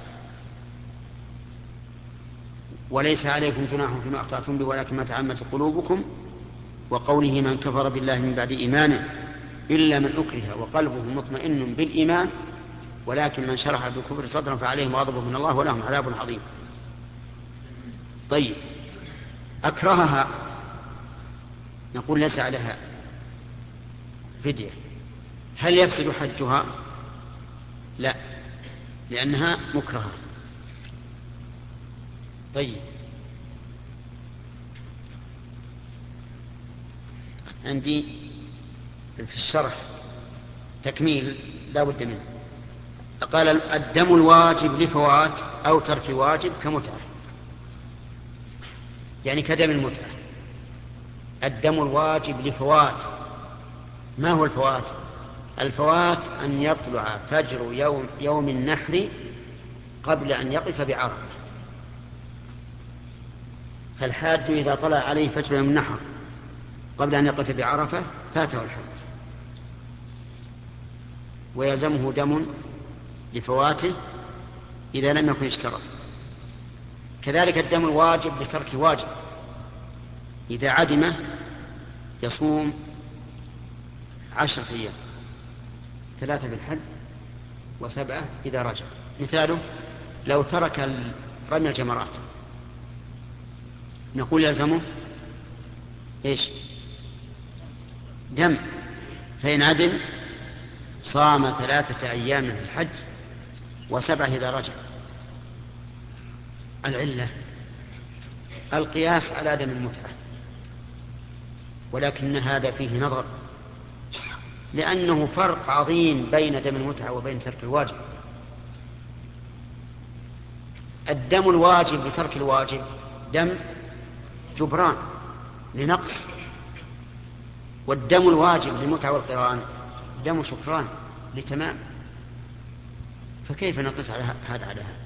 وليس عليكم جناح فيما أخطأتم به ولكن ما تعمدت قلوبكم، وقوله: من كفر بالله من بعد إيمانه إلا من أكره وقلبه مطمئن بالإيمان ولكن من شرح بالكفر صدرا فعليهم غضب من الله ولهم عذاب عظيم. طيب، أكرهها نقول ليس عليها فدية. هل يفسد حجها؟ لا، لأنها مكرهة. طيب، عندي في الشرح تكميل لا بد منه. قال: الدم الواجب لفوات أو ترك واجب كمتعة، يعني كدم المتعة. الدم الواجب لفوات. ما هو الفوات؟ الفوات أن يطلع فجر يوم النحر قبل أن يقف بعرفة. فالحاج إذا طلع عليه فجر يوم النحر قبل أن يقف بعرفة فاته الحج ويلزمه دم لفواته إذا لم يكن اشترط. كذلك الدم الواجب لترك واجب، إذا عدمه يصوم 10 أيام، 3 بالحج و7 إذا رجع. مثاله: لو ترك رمي الجمرات نقول يلزمه إيش؟ دم، فإن عدم صام 3 أيام في الحج و7 إذا رجع. العلة القياس على دم المتعة، ولكن هذا فيه نظر، لأنه فرق عظيم بين دم المتعة وبين ترك الواجب. الدم الواجب لترك الواجب دم جبران لنقص، والدم الواجب للمتعة والقران دم شكران لتمام. فكيف نقص على هذا على هذا؟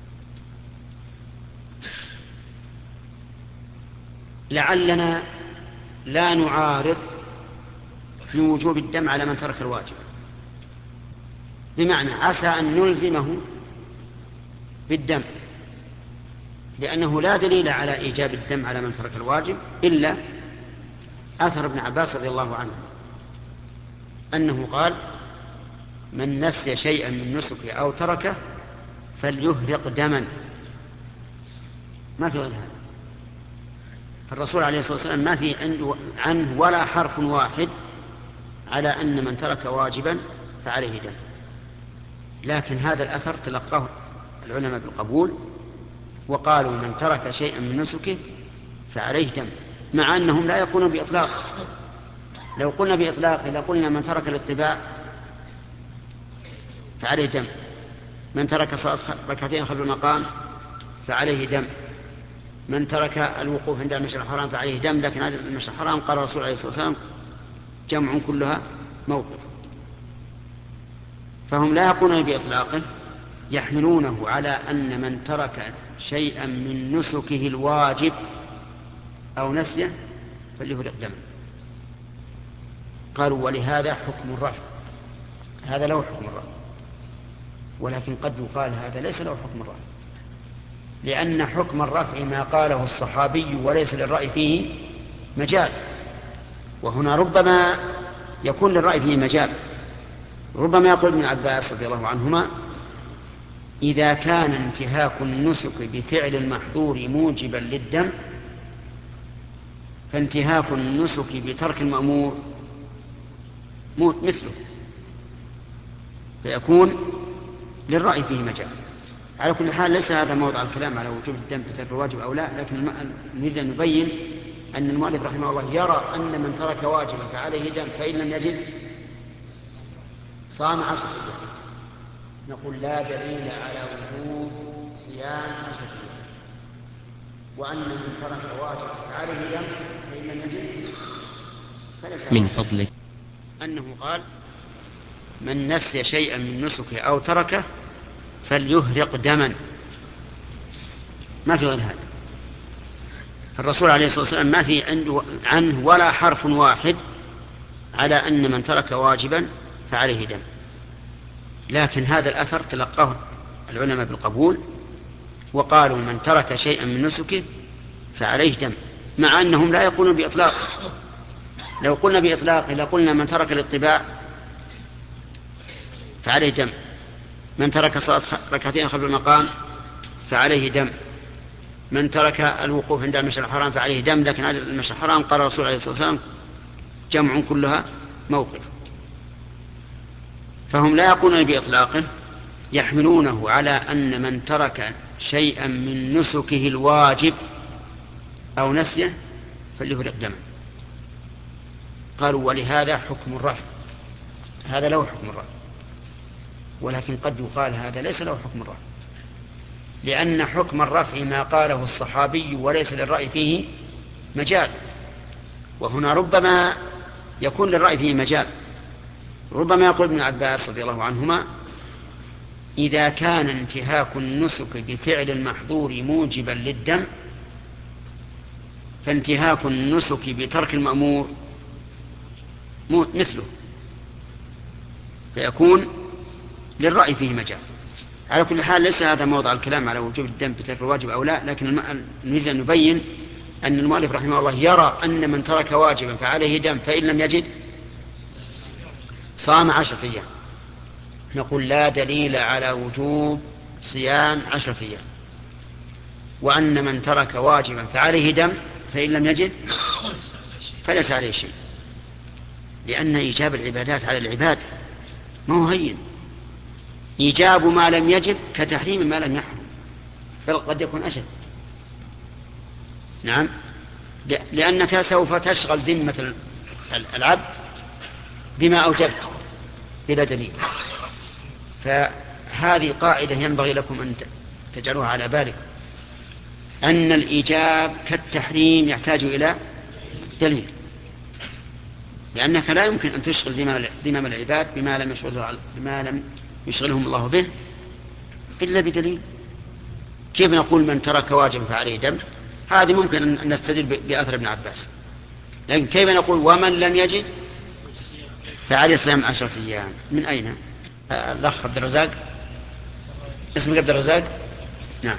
لعلنا لا نعارض في وجوب الدم على من ترك الواجب، بمعنى عسى أن نلزمه بالدم، لأنه لا دليل على إيجاب الدم على من ترك الواجب إلا أثر ابن عباس رضي الله عنه أنه قال: من نسي شيئا من نسكه أو تركه فليهرق دما. ما في غير هذا. فالرسول عليه الصلاة والسلام ما في عنه ولا حرف واحد على أن من ترك واجبا فعليه دم، لكن هذا الأثر تلقاه العلماء بالقبول وقالوا: من ترك شيئا من نسكه فعليه دم، مع أنهم لا يقولون بإطلاق. لو قلنا بإطلاق لقلنا: من ترك الاتباع فعليه دم، من ترك صلاة 2 خلف المقام فعليه دم، من ترك الوقوف عند المشعر الحرام فعليه دم. لكن هذا المشعر الحرام قال الرسول عليه الصلاة والسلام: جمع كلها موقف. فهم لا يقولون بإطلاقه، يحملونه على أن من ترك شيئا من نسكه الواجب أو نسيه فليهرق دما. قالوا: ولهذا حكم الرفع، هذا له حكم الرفع، ولكن قد يقال هذا ليس له حكم الرفع، لأن حكم الرفع ما قاله الصحابي وليس للرأي فيه مجال. وهنا ربما يكون للرأي فيه مجال. ربما يقول ابن عباس رضي الله عنهما: إذا كان انتهاك النسك بفعل المحظور موجبا للدم فانتهاك النسك بترك المأمور مثله، فيكون للرأي فيه مجال. على كل حال ليس هذا موضع الكلام على وجوب الدم بترك الواجب أو لا، لكن نريد أن نبين أن المؤلف رحمه الله يرى أن من ترك واجبا فعليه دم، فإن لم يجد صام 10 أيام. نقول: لا دليل على وجوب صيام 10 أيام، وأن من ترك واجب فعليه دم فإن لم يجد من فضلك أنه قال من نسي شيئا من نسكه أو تركه فليهرق دما، ما في غير هذا. الرسول عليه الصلاة والسلام ما في عنه ولا حرف واحد على أن من ترك واجبا فعليه دم، لكن هذا الأثر تلقاه العلماء بالقبول وقالوا من ترك شيئا من نسكه فعليه دم، مع أنهم لا يقولون بإطلاق. لو قلنا بإطلاق لقلنا من ترك الاطباع فعليه دم، من ترك صلاة ركعتين خلف المقام فعليه دم، من ترك الوقوف عند المشعر الحرام فعليه دم، لكن هذا المشعر الحرام قال الرسول عليه الصلاة والسلام جمع كلها موقف. فهم لا يقولون بإطلاقه، يحملونه على أن من ترك شيئا من نسكه الواجب أو نسيه فليهرق دما. قالوا ولهذا حكم الرفع، هذا له حكم الرفع، ولكن قد يقال هذا ليس له حكم الرفع، لأن حكم الرفع ما قاله الصحابي وليس للرأي فيه مجال، وهنا ربما يكون للرأي فيه مجال. ربما يقول ابن عباس رضي الله عنهما إذا كان انتهاك النسك بفعل المحظور موجبا للدم فانتهاك النسك بترك المأمور مثله، فيكون للرأي فيه مجال. على كل حال ليس هذا موضع الكلام على وجوب الدم بترك الواجب أو لا، لكن نريد أن نبين أن المؤلف رحمه الله يرى أن من ترك واجبا فعليه دم، فإن لم يجد صام 10 أيام. نقول لا دليل على وجوب صيام 10 أيام، وأن من ترك واجبا فعليه دم فإن لم يجد فليس عليه شيء، لأن إيجاب العبادات على العباد ما هو هين. إيجاب ما لم يجب كتحريم ما لم يحرم، بل قد يكون أشد. نعم، لأنك سوف تشغل ذمة العبد بما أوجبت بلا دليل. فهذه قاعدة ينبغي لكم أن تجعلوها على بالكم، أن الإيجاب كالتحريم يحتاج إلى دليل، لأنك لا يمكن أن تشغل ذمم العباد بما لم يشغلهم الله به إلا بدليل. كيف نقول من ترك واجب فعليه دم؟ هذه ممكن أن نستدل بأثر ابن عباس، لكن كيف نقول ومن لم يجد فعليه صيام 10 أيام؟ من أين؟ الأخ عبد الرزاق، اسمك عبد الرزاق؟ نعم.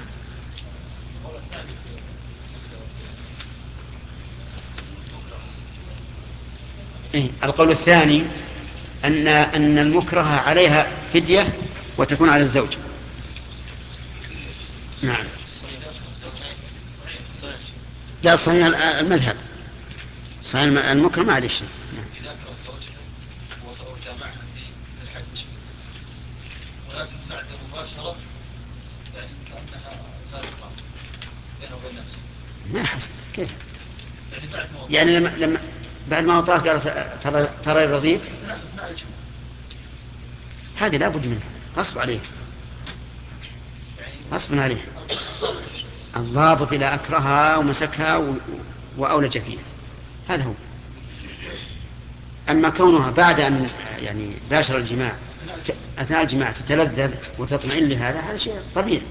القول الثاني أن المكره عليها فدية وتكون على الزوج. نعم. لا، صحيح المذهب، صحيح المكره ما عليه شيء. نعم. ولكن بعد المباشرة يعني كأنها سابقة بينه وبين نفسه. ما حصل كيف؟ يعني لما بعد ما طاف قال ترى رضيت، هذه لا بد منها، غصب عليه، غصب عليه. الضابط إذا أكرهها ومسكها وأولج فيها هذا هو. أما كونها بعد أن يعني باشر الجماع أثناء الجماع تتلذذ وتطمئن لهذا، هذا شيء طبيعي.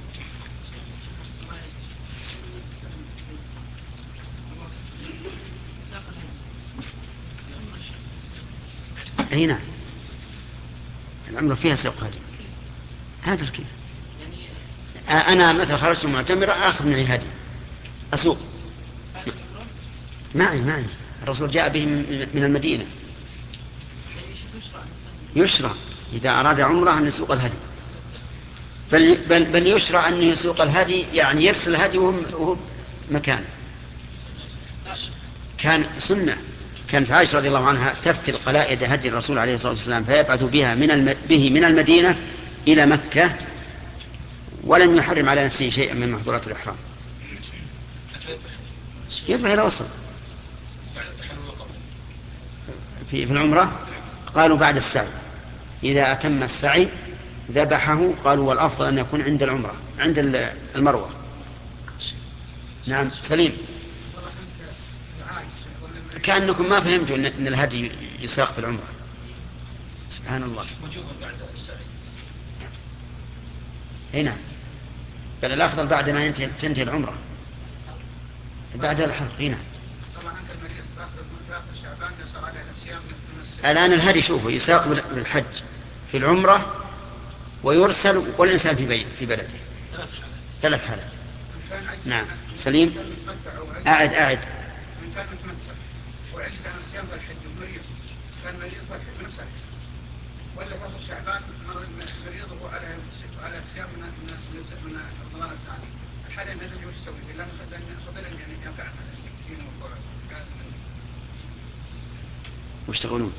أي نعم، العمر فيها سوق هذا الكيف. أنا مثلا خرجت معتمرة أخذ معي هدي أسوق معي الرسول جاء به من المدينة. يشرع إذا أراد عمره أن يسوق الهدي، بل يشرع أن يسوق الهدي، يعني يرسل الهدي وهو مكان. كان سنة، كانت عائشة رضي الله عنها تفتل قلائد هدي الرسول عليه الصلاة والسلام فيبعث بها به من المدينة إلى مكة، ولم يحرم على نفسه شيئا من محظورات الإحرام. يذبح إلى وصل في العمرة. قالوا بعد السعي، إذا أتم السعي ذبحه. قالوا والأفضل أن يكون عند العمرة عند المروة. نعم سليم. كأنكم ما فهمتوا أن الهدي يساق في العمرة. سبحان الله. وجوب بعد السعي. اي نعم، بل الأفضل بعد ما تنتهي العمرة بعد الحلق. هنا الآن الهدي شوفوا يساق بالحج في العمرة ويرسل والإنسان في بلده. 3 حالات. نعم سليم. أعد من كان متمتع وعجز عن الصيام بالحج ومريض، كان مريض بالحج نفسه ولا فاخر شعبان مريض على صيام من رمضان الثاني، الحالة الذي وش يسوي فيه؟ لأن خطير يعني ينفع في موضوع وش تقولون؟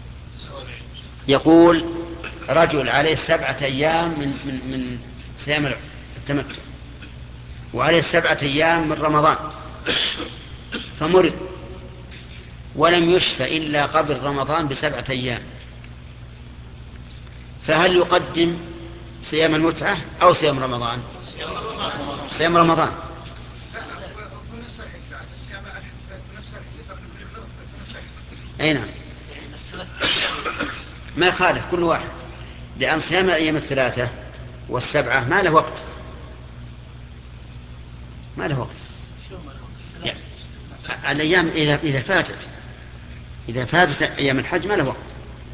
يقول رجل عليه 7 أيام من صيام التمتع وعليه 7 أيام من رمضان، فمرض ولم يشفى إلا قبل رمضان ب7 أيام، فهل يقدم صيام المتعة أو صيام رمضان؟ صيام رمضان. أي نعم، ما يخالف كل واحد، لأن صيام الأيام 3 و7 ما له وقت، ما له وقت. يعني الأيام إذا فاتت أيام الحج ما له وقت.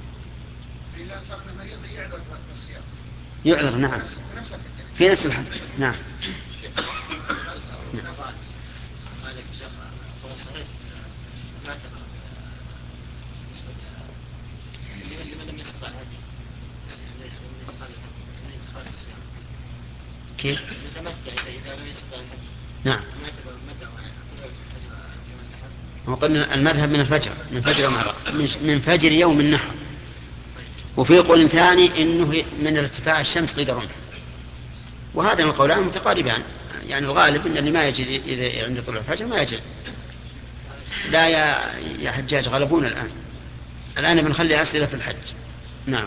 يعذر نعم في نفس الحج. نعم. لمن لم يستطع الهدي عند الصيام كيف؟ متمتع إذا لم يستطع الهدي. نعم. ما يعتبر متى وقلنا المذهب من الفجر، من فجر يوم النحر. وفي قول ثاني إنه من ارتفاع الشمس قيد الرمح، وهذا القولان متقاربان. يعني الغالب إن اللي ما يجي إذا عند طلوع الفجر ما يجي. لا يا حجاج غلبونا الآن بنخلي أسئلة في الحج. نعم.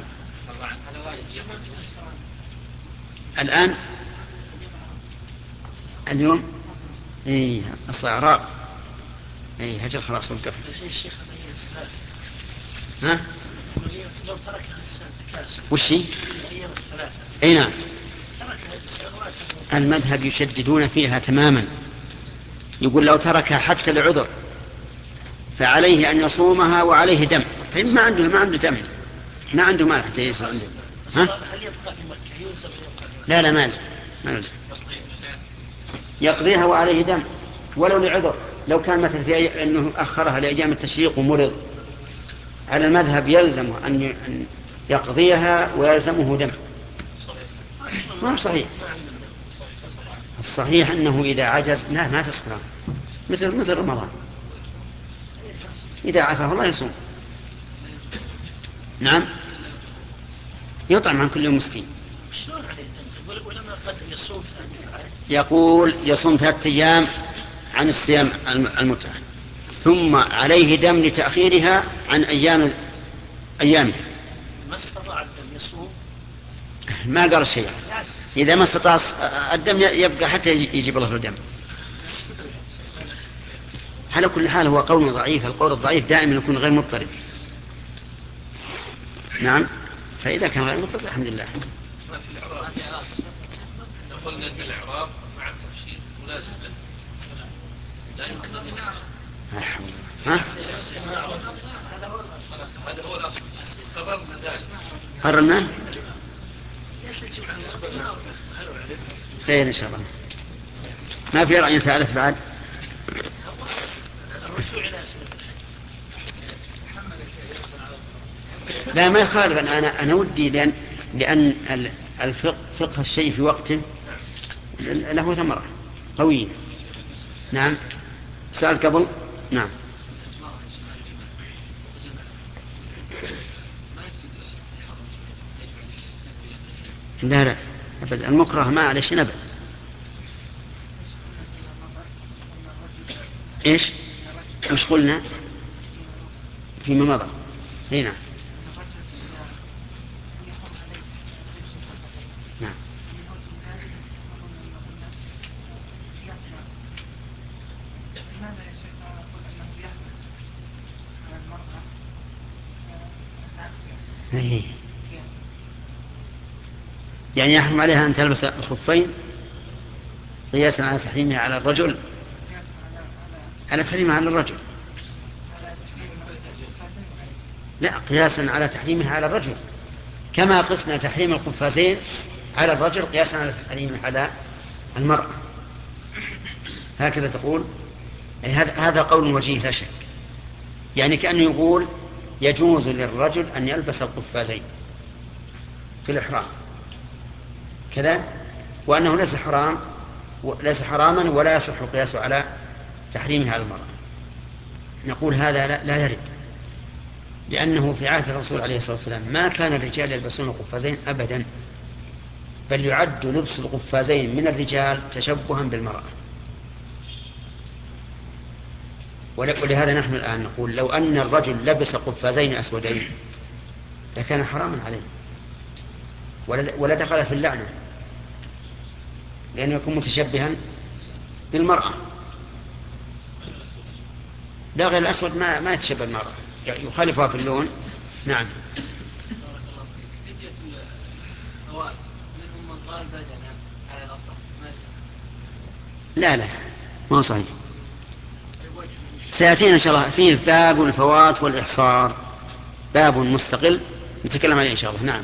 الآن اليوم الصعراء هجر خلاص وقف. ها؟ لو تركها الإنسان تكاسل. وشي؟ الأيام 3. أي نعم. تركها السنوات. المذهب يشددون فيها تماما، يقول لو تركها حتى لعذر فعليه أن يصومها وعليه دم. طيب ما عنده دم، ما عنده مال حتى يصل عنده. ها؟ هل يبقى في مكة؟ يلزم لا ما يلزم. يقضيها وعليه دم ولو لعذر. لو كان مثلا في أنه أخرها لأيام التشريق ومرض، على المذهب يلزم أن يقضيها ويلزمه دم. ما هو صحيح. الصحيح أنه إذا عجز ما تسقط، مثل رمضان إذا عفاه الله يصوم. نعم. يطعم عن كل يوم مسكين. شلون عليه دم؟ ولما قدم يصوم 3 أيام. يقول يصوم 3 أيام عن الصيام المتعة، ثم عليه دم لتأخيرها عن أيامه. ما استطاع الدم يصوم. ما قال شيء. إذا ما استطاع الدم يبقى حتى يجيب الله الدم. على كل حال هو قول ضعيف. القول الضعيف دائما يكون غير مضطرب. نعم. فإذا كان غير مضطرب الحمد لله. لو قلنا بالإعراب مع التفسير ولازم لا يمكن أن يفسر. هذا هو الأصل. قررنا ذلك. قررنا خير إن شاء الله. ما في رأي ثالث بعد؟ الرجوع إلى أسئلة الحج. لا ما يخالف. أنا ودي لأن فقه الشيء في وقته له ثمرة قوية. نعم. سأل قبل. نعم. لا أبدا. المكره ما عليه شيء أبدا. إيش مش قلنا فيما مضى؟ هنا. نعم. يعني يحرم عليها أن تلبس الخفين قياسا على تحريمها على الرجل، على تحريمها على الرجل، لا، قياسا على تحريمها على الرجل، كما قسنا تحريم القفازين على الرجل قياسا على تحريمها على المرأة. هكذا تقول. يعني هذا قول وجيه لا شك، يعني كأنه يقول يجوز للرجل أن يلبس القفازين في الإحرام كذا، وأنه ليس حراما ولا يصح القياس على تحريمها على المرأة. نقول هذا لا يرد، لأنه في عهد الرسول عليه الصلاة والسلام ما كان الرجال يلبسون القفازين أبدا، بل يعد لبس القفازين من الرجال تشبها بالمرأة. ولهذا نحن الآن نقول لو أن الرجل لبس قفازين أسودين لكان حراما عليه ولا دخل في اللعنة، لأنه يكون متشبها بالمرأة. لا، غير الأسود ما يتشبه بالمرأة، يخالفها في اللون. نعم. لا ما هو صحيح. سيأتينا إن شاء الله فيه باب الفوات والإحصار، باب مستقل نتكلم عليه إن شاء الله. نعم.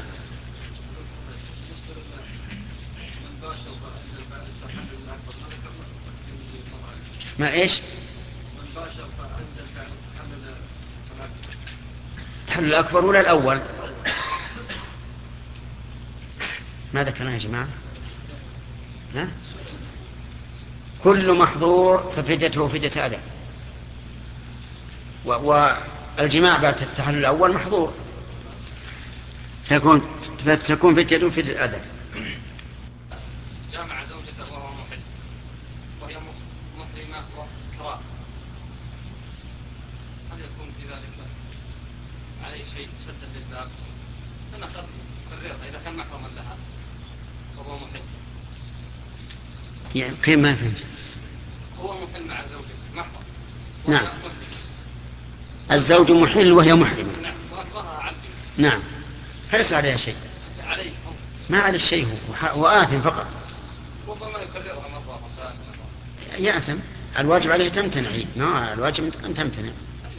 ما إيش التحلل الأكبر ولا الأول؟ ما ذكرنا يا جماعة؟ ها؟ كل محظور ففديته فدية أذى، والجماع بعد التحلل الأول محظور فتكون فديته فدية أذى. جامع زوجته وهو محل وهي محرمة وكراء، هل يكون في ذلك عليه شيء سدا للباب؟ لأنها قد تكررها إذا كان محرما لها وهو محل. يعني كيف ما فهمت؟ هو محل مع زوجته محرم. نعم. الزوج محل وهي محرمة. نعم. وأكرهها على نعم. فليس عليها شيء. عليه ما على الشيء، هو آثم فقط. ربما يكررها مرة يأثم. الواجب عليه تمتنع، ما الواجب أن تمتنع.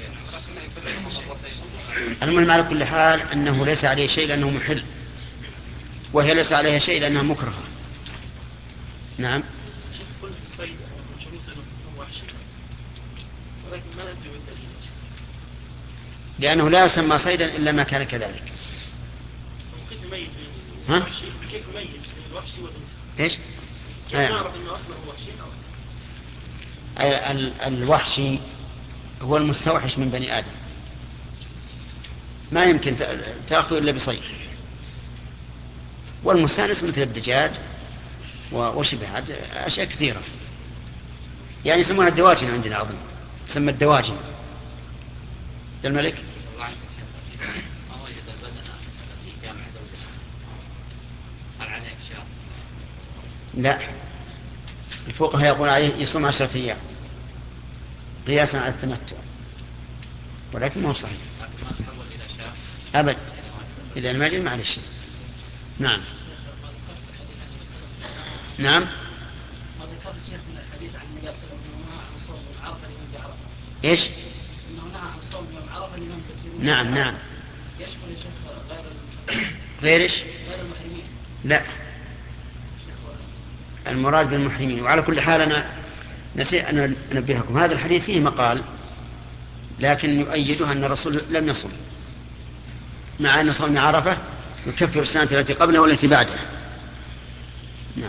المهم على كل حال أنه ليس عليه شيء لأنه محل، وهي ليس عليها شيء لأنها مكرهة. نعم. شوف كل الصيد شروط أنه وحشي، ولكن ما ندري بالدليل، لأنه لا يسمى صيدا إلا ما كان كذلك. كيف نميز بين ها؟ الوحشي؟ كيف نميز بين الوحشي والإنسان؟ إيش؟ كيف نعرف أنه أصله وحشي أو الوحشي هو المستوحش من بني آدم، ما يمكن تأخذه إلا بصيد. والمستانس مثل الدجاج وشبه أشياء كثيرة، يعني يسمونها الدواجن عندنا، أظن تسمى الدواجن. الملك ما وجد البدن في جامع زوجته هل عليه شهر؟ لا، الفقهاء يقول عليه يصوم 10 أيام قياسا على التمتع، ولكن ما هو صحيح ما تحول إلى شهر أبد إذا المجل ما عليه شيء. نعم. نعم. ما ذكرت شيخ من الحديث عن النبي صلى الله عليه وسلم أنه نهى عن صوم عرفة لمن بعرفة. إيش؟ أنه نهى عن صوم يوم عرفة لمن كثيرون. نعم. يشمل يا شيخ غير إيش؟ غير المحرمين. لا، المراد بالمحرمين. وعلى كل حال أنا نسيت أن أنبهكم، هذا الحديث فيه مقال لكن يؤيدها أن الرسول لم يصم، مع أن صوم عرفة يكفر السنة التي قبله والتي بعدها. نعم.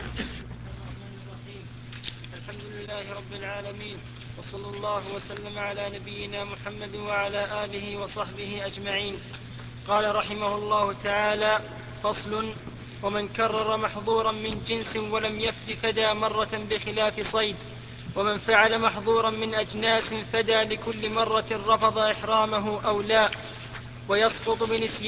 الحمد لله رب العالمين، وصلى الله وسلم على نبينا محمد وعلى آله وصحبه أجمعين. قال رحمه الله تعالى: فصل: ومن كرر محظورا من جنس ولم يفد فدى مرة بخلاف صيد، ومن فعل محظورا من أجناس فدى لكل مرة رفض إحرامه أو لا، ويسقط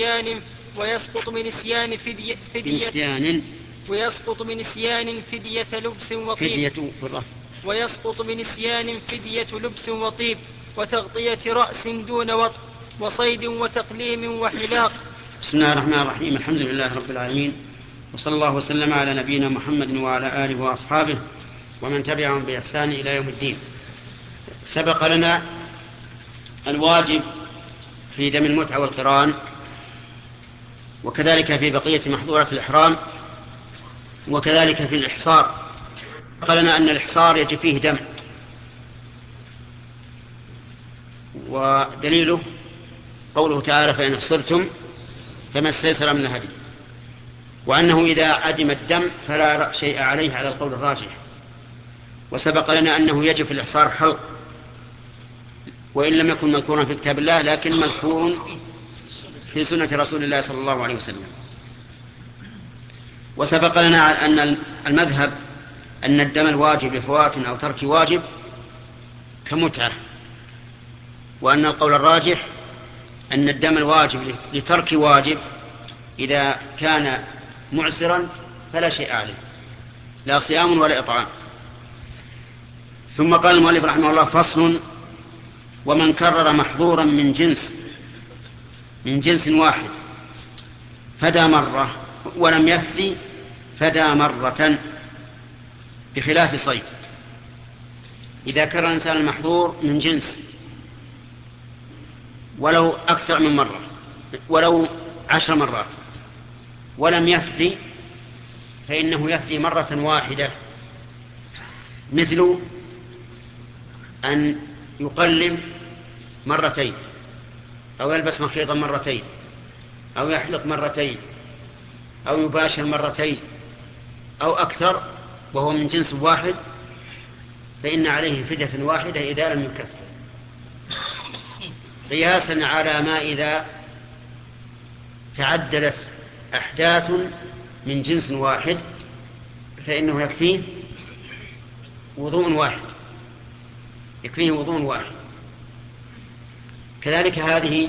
بنسيان فدية لبس وطيب، ويسقط بنسيان فدية لبس وطيب، وتغطية رأس دون وطء، وصيد وتقليم وحلاق، بسم الله الرحمن الرحيم. الحمد لله رب العالمين، وصلى الله وسلم على نبينا محمد وعلى آله وأصحابه ومن تبعهم بإحسان إلى يوم الدين. سبق لنا الواجب في دم المتعة والقران، وكذلك في بقية محظورات الإحرام، وكذلك في الإحصار. سبق لنا أن الإحصار يجب فيه دم، ودليله قوله تعالى: فإن احصرتم فما استيسر من الهدي، وأنه إذا عدم الدم فلا شيء عليه على القول الراجح. وسبق لنا أنه يجب في الإحصار حلق، وإن لم يكن مذكورا في كتاب الله لكن مذكور في سنة رسول الله صلى الله عليه وسلم. وسبق لنا أن المذهب أن الدم الواجب لفوات أو ترك واجب كمتعة، وأن القول الراجح أن الدم الواجب لترك واجب إذا كان معسرا فلا شيء عليه، لا صيام ولا إطعام. ثم قال المؤلف رحمه الله: فصل: ومن كرر محظورا من جنس واحد فدى مرة ولم يفدي فدى مرة، بخلاف صيد. إذا كرر الإنسان المحظور من جنس ولو أكثر من مرة، ولو 10 مرات، ولم يفدي فإنه يفدي مرة واحدة، مثل أن يقلم مرتين، أو يلبس مخيطا مرتين، أو يحلق مرتين، أو يباشر مرتين، أو أكثر وهو من جنس واحد، فإن عليه فدية واحدة إذا لم يكفر، قياسا على ما إذا تعددت أحداث من جنس واحد فإنه يكفيه وضوء واحد. كذلك هذه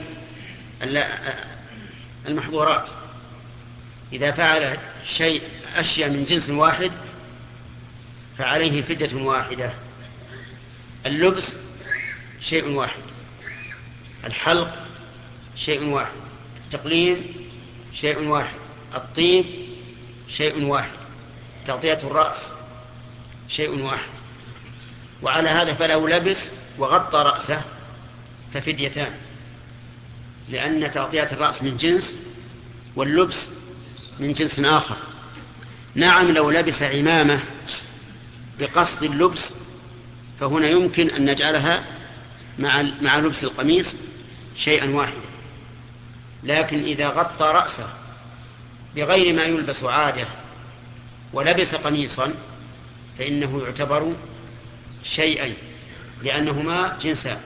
المحظورات إذا فعل أشياء من جنس واحد فعليه فدية واحدة. اللبس شيء واحد، الحلق شيء واحد، التقليم شيء واحد، الطيب شيء واحد، تغطية الرأس شيء واحد. وعلى هذا فلو لبس وغطى رأسه ففديتان، لأن تغطية الرأس من جنس واللبس من جنس آخر. نعم، لو لبس عمامة بقصد اللبس فهنا يمكن أن نجعلها مع لبس القميص شيئا واحدا، لكن إذا غطى رأسه بغير ما يلبس عادة ولبس قميصا فإنه يعتبر شيئين، لأنهما جنسان.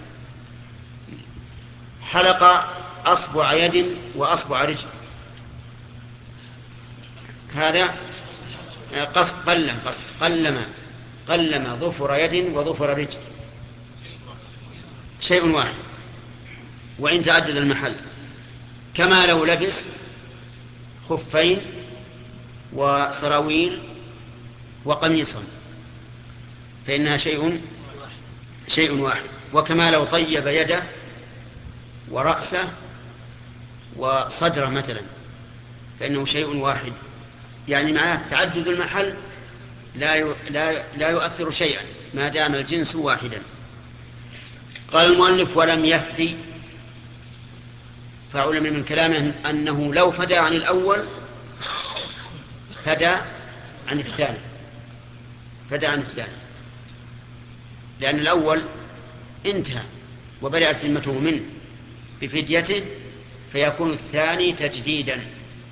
حلق أصبع يد وأصبع رجل، هذا قلم ظفر يد وظفر رجل، شيء واحد وإن تعدد المحل. كما لو لبس خفين وسراويل وقميصا فإنها شيء واحد. وكما لو طيب يده ورأسه وصدره مثلا فإنه شيء واحد، يعني معناه تعدد المحل لا يؤثر شيئا ما دام الجنس واحدا. قال المؤلف: ولم يفدي، فعلم من كلامه أنه لو فدى عن الأول فدى عن الثاني، لأن الأول انتهى وبدأت ذمته منه بفديته، فيكون الثاني تجديدا.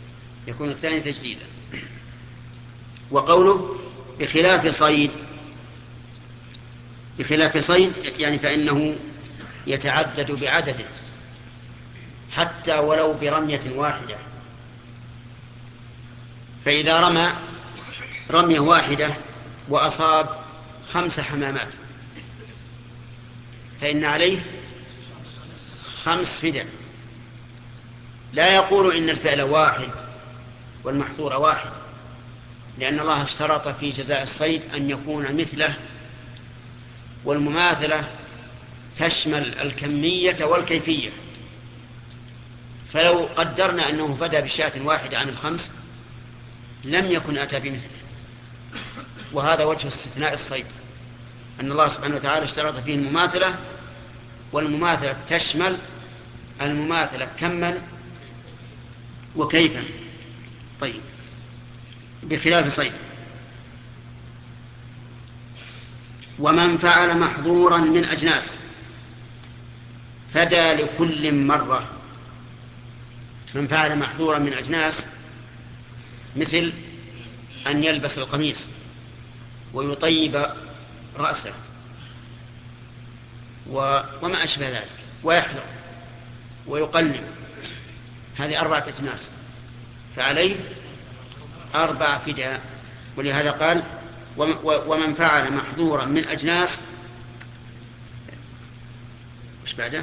وقوله بخلاف صيد يعني فإنه يتعدد بعدده حتى ولو برمية واحدة. فإذا رمى رمية واحدة وأصاب 5 حمامات فإن عليه 5 فدى. لا يقول إن الفعل واحد والمحظور واحد، لأن الله اشترط في جزاء الصيد أن يكون مثله، والمماثلة تشمل الكمية والكيفية، فلو قدرنا أنه بدأ بشاة واحدة عن الخمس لم يكن أتى بمثله. وهذا وجه استثناء الصيد، أن الله سبحانه وتعالى اشترط فيه المماثلة، والمماثلة تشمل المماثلة كما وكيفا. طيب، بخلاف صيد. ومن فعل محظورا من أجناس فدى لكل مرة. من فعل محظورا من أجناس مثل أن يلبس القميص ويطيب رأسه وما أشبه ذلك، ويحلق ويقلم، هذه 4 أجناس، فعليه 4 فداء. ولهذا قال ومن فعل محظورا من أجناس إيش بعده؟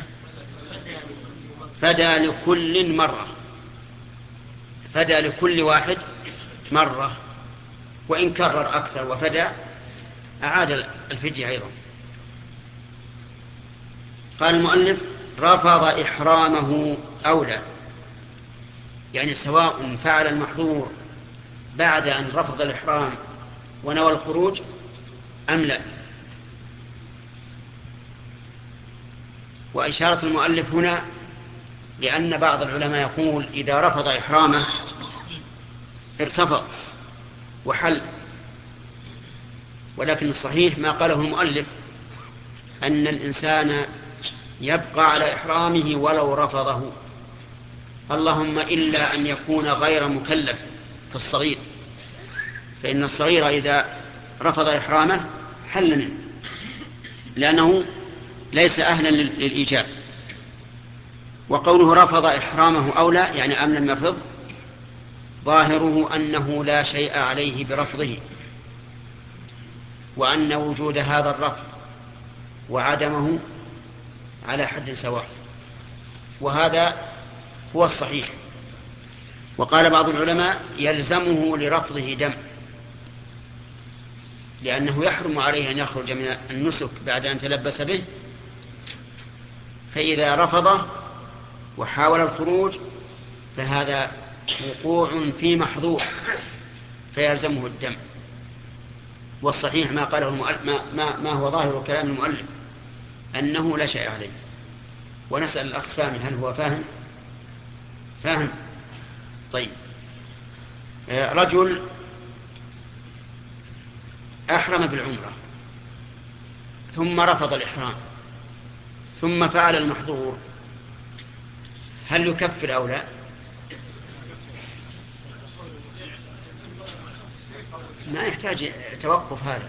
فدى لكل مرة، فدى لكل واحد مرة، وإن كرر أكثر وفدى أعاد الفدية أيضا. قال المؤلف رفض إحرامه أو لا، يعني سواء فعل المحظور بعد أن رفض الإحرام ونوى الخروج أم لا. وإشارة المؤلف هنا لأن بعض العلماء يقول إذا رفض إحرامه ارتفض وحل، ولكن الصحيح ما قاله المؤلف أن الإنسان يبقى على إحرامه ولو رفضه، اللهم إلا أن يكون غير مكلف كالصغير، فإن الصغير إذا رفض إحرامه حل منه لأنه ليس أهلا للإيجاب. وقوله رفض إحرامه أو لا يعني أم لم يرفض، ظاهره أنه لا شيء عليه برفضه، وأن وجود هذا الرفض وعدمه على حد سواء، وهذا هو الصحيح. وقال بعض العلماء يلزمه لرفضه دم، لأنه يحرم عليه أن يخرج من النسك بعد أن تلبس به، فإذا رفضه وحاول الخروج فهذا وقوع في محظور فيلزمه الدم. والصحيح ما قاله ما هو ظاهر كلام المؤلف أنه لا شيء عليه. ونسأل الأخ سامي هل هو فاهم؟ طيب، رجل أحرم بالعمرة ثم رفض الإحرام ثم فعل المحظور، هل يكفر أو لا؟ ما يحتاج توقف، هذا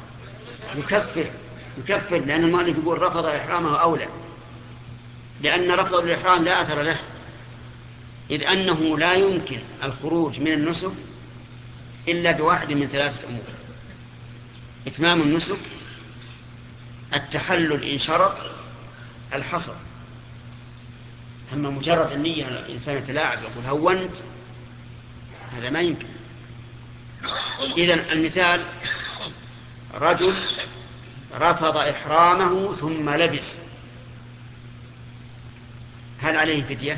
يكفر لأن المؤلف يقول رفض إحرامه أولى، لأن رفض الإحرام لا أثر له، إذ أنه لا يمكن الخروج من النسك إلا بواحد من 3 أمور: إتمام النسك، التحلل إن شرط، الحصر. أما مجرد النية الإنسان يتلاعب يقول هونت، هذا ما يمكن. إذن المثال رجل رفض إحرامه ثم لبس، هل عليه فدية؟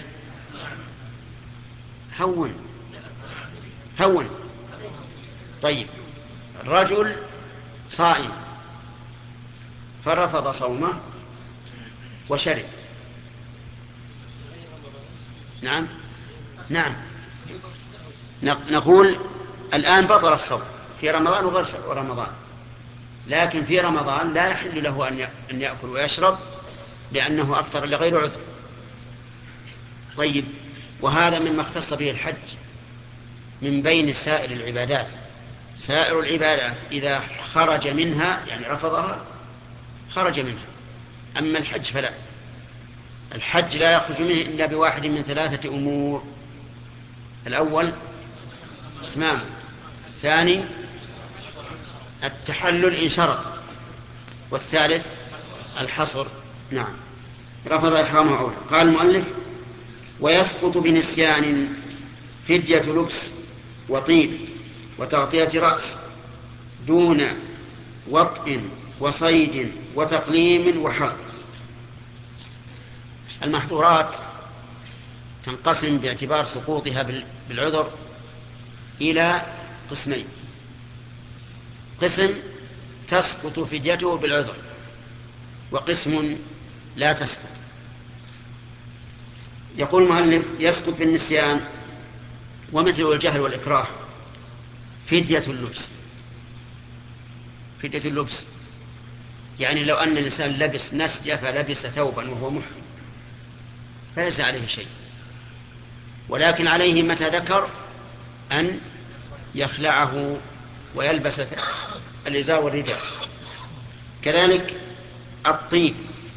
هون. طيب، الرجل صائم فرفض صومه وشرب، نعم نقول الآن بطل الصوم في رمضان وغير رمضان، لكن في رمضان لا يحل له أن يأكل ويشرب لأنه أفطر لغير عذر. طيب، وهذا مما اختص به الحج من بين سائر العبادات. سائر العبادات إذا خرج منها يعني رفضها خرج منها، أما الحج فلا، الحج لا يخرج منه إلا بواحد من 3 أمور: الأول إتمام، الثاني التحلل إن شرط، والثالث الحصر. نعم، رفض إحرامه أولا. قال المؤلف ويسقط بنسيان فدية لبس وطيب وتغطية رأس دون وطء وصيد وتقليم وحلق. المحظورات تنقسم باعتبار سقوطها بالعذر إلى قسمين: قسم تسقط فديته بالعذر، وقسم لا تسقط. يقول المؤلف: يسقط بالنسيان ومثل الجهل والإكراه فدية اللبس. فدية اللبس يعني لو أن الإنسان لبس نسي فلبس ثوبا وهو محرم فليس عليه شيء، ولكن عليه متى ذكر أن يخلعه ويلبس الإزار والرداء. كذلك الطيب،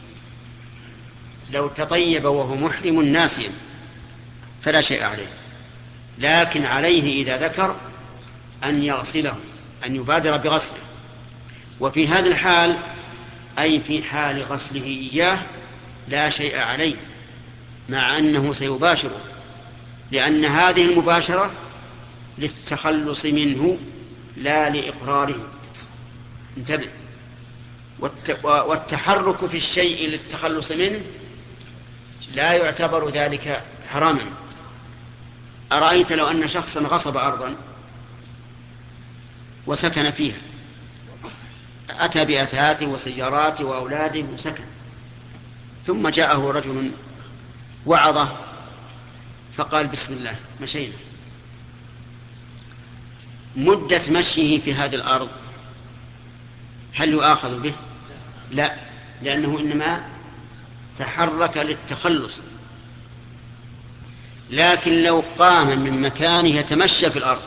لو تطيب وهو محرم ناسيا فلا شيء عليه، لكن عليه إذا ذكر أن يغسله، أن يبادر بغسله. وفي هذا الحال أي في حال غسله إياه لا شيء عليه، مع أنه سيباشره، لأن هذه المباشرة للتخلص منه لا لإقراره. انتبه. والتحرك في الشيء للتخلص منه لا يعتبر ذلك حراما. أرأيت لو أن شخصا غصب أرضا وسكن فيها، أتى بأثاثه وسياراته وأولاده وسكن، ثم جاءه رجل وعظه فقال: بسم الله، مشينا. مدة مشيه في هذه الأرض هل يؤاخذ به؟ لا، لأنه إنما تحرك للتخلص. لكن لو قام من مكانه يتمشى في الأرض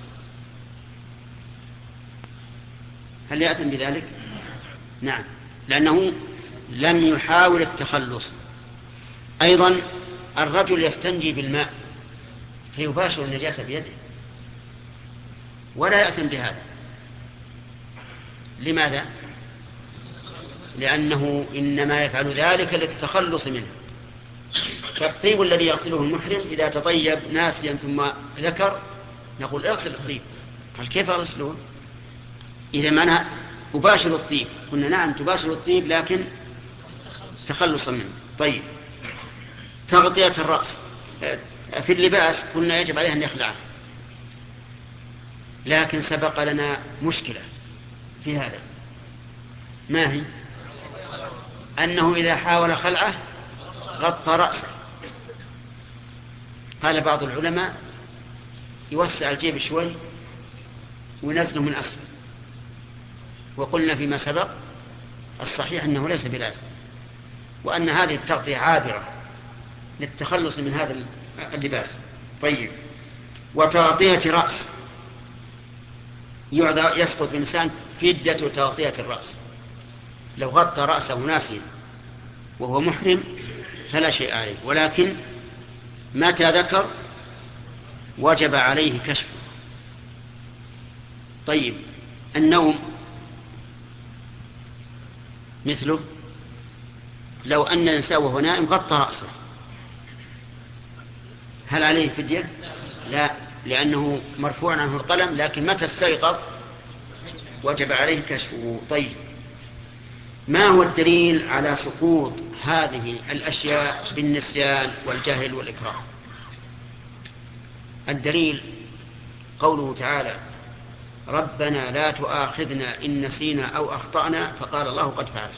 هل يأثم بذلك؟ نعم، لأنه لم يحاول التخلص. أيضا الرجل يستنجي بالماء فيباشر النجاسة بيده ولا يأثم بهذا. لماذا؟ لأنه إنما يفعل ذلك للتخلص منه. فالطيب الذي يغسله المحرم إذا تطيب ناسيا ثم ذكر نقول: اغسل الطيب. قال: كيف أغسله؟ إذا ما أنا أباشر الطيب. قلنا: نعم تباشر الطيب لكن تخلصا منه. طيب، تغطية الرأس في اللباس قلنا يجب عليه أن يخلعه، لكن سبق لنا مشكلة في هذا. ما هي؟ أنه إذا حاول خلعه غطى رأسه. قال بعض العلماء: يوسع الجيب شوي وينزله من أسفل. وقلنا فيما سبق الصحيح أنه ليس بلازم، وأن هذه التغطية عابرة للتخلص من هذا اللباس. طيب، وتغطية رأس يسقط بالإنسان فدية تغطية الرأس. لو غطى رأسه ناسيا وهو محرم فلا شيء عليه، ولكن متى ذكر وجب عليه كشفه. طيب، النوم مثله، لو أن الإنسان وهو نائم غطى رأسه هل عليه فدية؟ لا، لأنه مرفوع عنه القلم، لكن متى استيقظ وجب عليه كشفه. طيب، ما هو الدليل على سقوط هذه الأشياء بالنسيان والجهل والإكراه؟ الدليل قوله تعالى: ربنا لا تؤاخذنا إن نسينا أو أخطأنا، فقال الله: قد فعلت.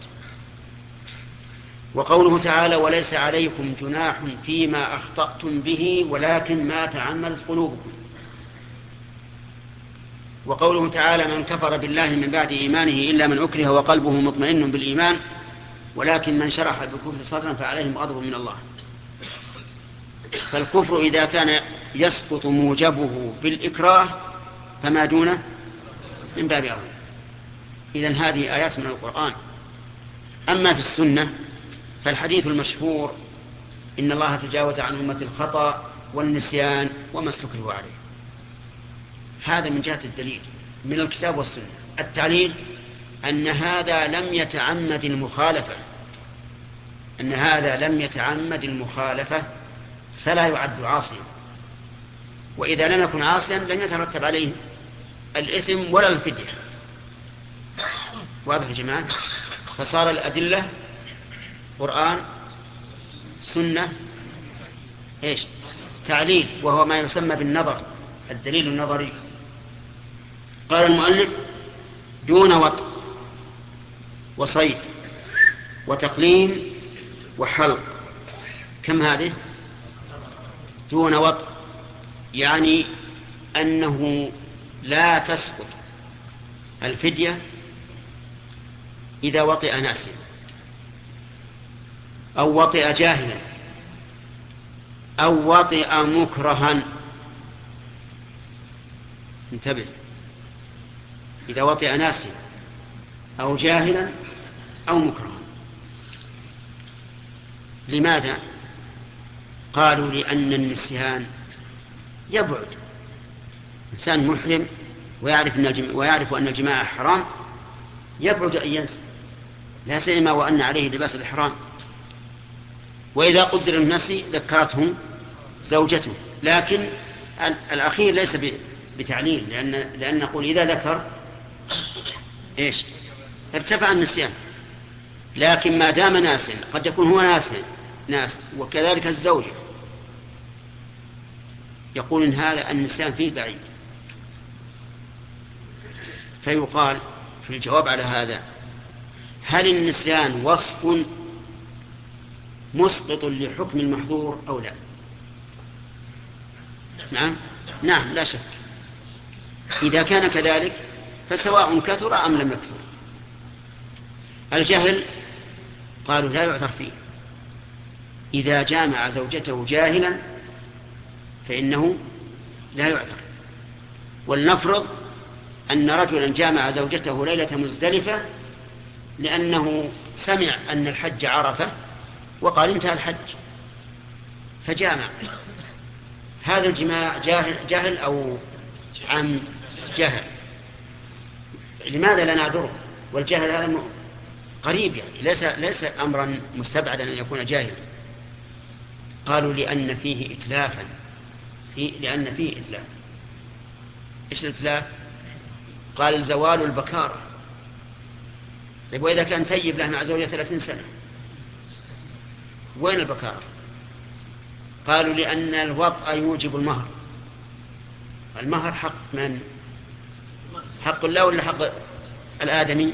وقوله تعالى: وليس عليكم جناح فيما أخطأتم به ولكن ما تعمدت قلوبكم. وقوله تعالى: من كفر بالله من بعد إيمانه إلا من أكره وقلبه مطمئن بالإيمان ولكن من شرح بالكفر صدرا فعليهم غضب من الله. فالكفر إذا كان يسقط موجبه بالإكراه فما دونه من باب أولى. إذن هذه آيات من القرآن. أما في السنة فالحديث المشهور: إن الله تجاوز عن أمة الخطأ والنسيان وما استكرهوا عليه. هذا من جهة الدليل من الكتاب والسنة. التعليل أن هذا لم يتعمد المخالفة، أن هذا لم يتعمد المخالفة فلا يعد عاصيا، وإذا لم يكن عاصيا لم يترتب عليه الإثم ولا الفدية. واضح يا جماعة؟ فصار الأدلة قرآن، سنة، إيش؟ تعليل، وهو ما يسمى بالنظر، الدليل النظري. قال المؤلف: دون وطء وصيد وتقليم وحلق. كم هذه؟ دون وطء، يعني أنه لا تسقط الفدية إذا وطئ ناسيا أو وطئ جاهلا أو وطئ مكرها. انتبه، إذا وطئ ناسيا أو جاهلا أو مكرها. لماذا؟ قالوا: لأن النسيان يبعد. إنسان محرم ويعرف أن الجماع حرام، يبعد أن ينسى، لا سيما وأن عليه لباس الإحرام. وإذا قدر النسي ذكرته زوجته، لكن الأخير ليس بتعليل، لأن نقول إذا ذكر إيش؟ ارتفع النسيان. لكن ما دام ناسا، قد يكون هو ناس وكذلك الزوجة، يقول إن هذا النسيان فيه بعيد. فيقال في الجواب على هذا: هل النسيان وصف مسقط لحكم المحظور أو لا؟ نعم لا شك. إذا كان كذلك فسواء كثر أم لم يكثر. الجهل قالوا لا يعذر فيه. إذا جامع زوجته جاهلا فإنه لا يعذر. ولنفرض أن رجلا جامع زوجته ليلة مزدلفة لأنه سمع أن الحج عرفة وقال انتهى الحج فجامع. هذا الجماع جهل أو عمد؟ جهل. لماذا لا نعذره؟ والجهل هذا قريب، يعني ليس أمرا مستبعدا أن يكون جاهلا. قالوا لأن فيه إتلافا، لأن فيه إتلاف. إيش الإتلاف؟ قال: زوال البكارة. طيب وإذا كان ثيب له مع زوجة 30 سنة وين البكارة؟ قالوا لأن الوطأ يوجب المهر. المهر حق من؟ حق الله ولا حق الآدمي؟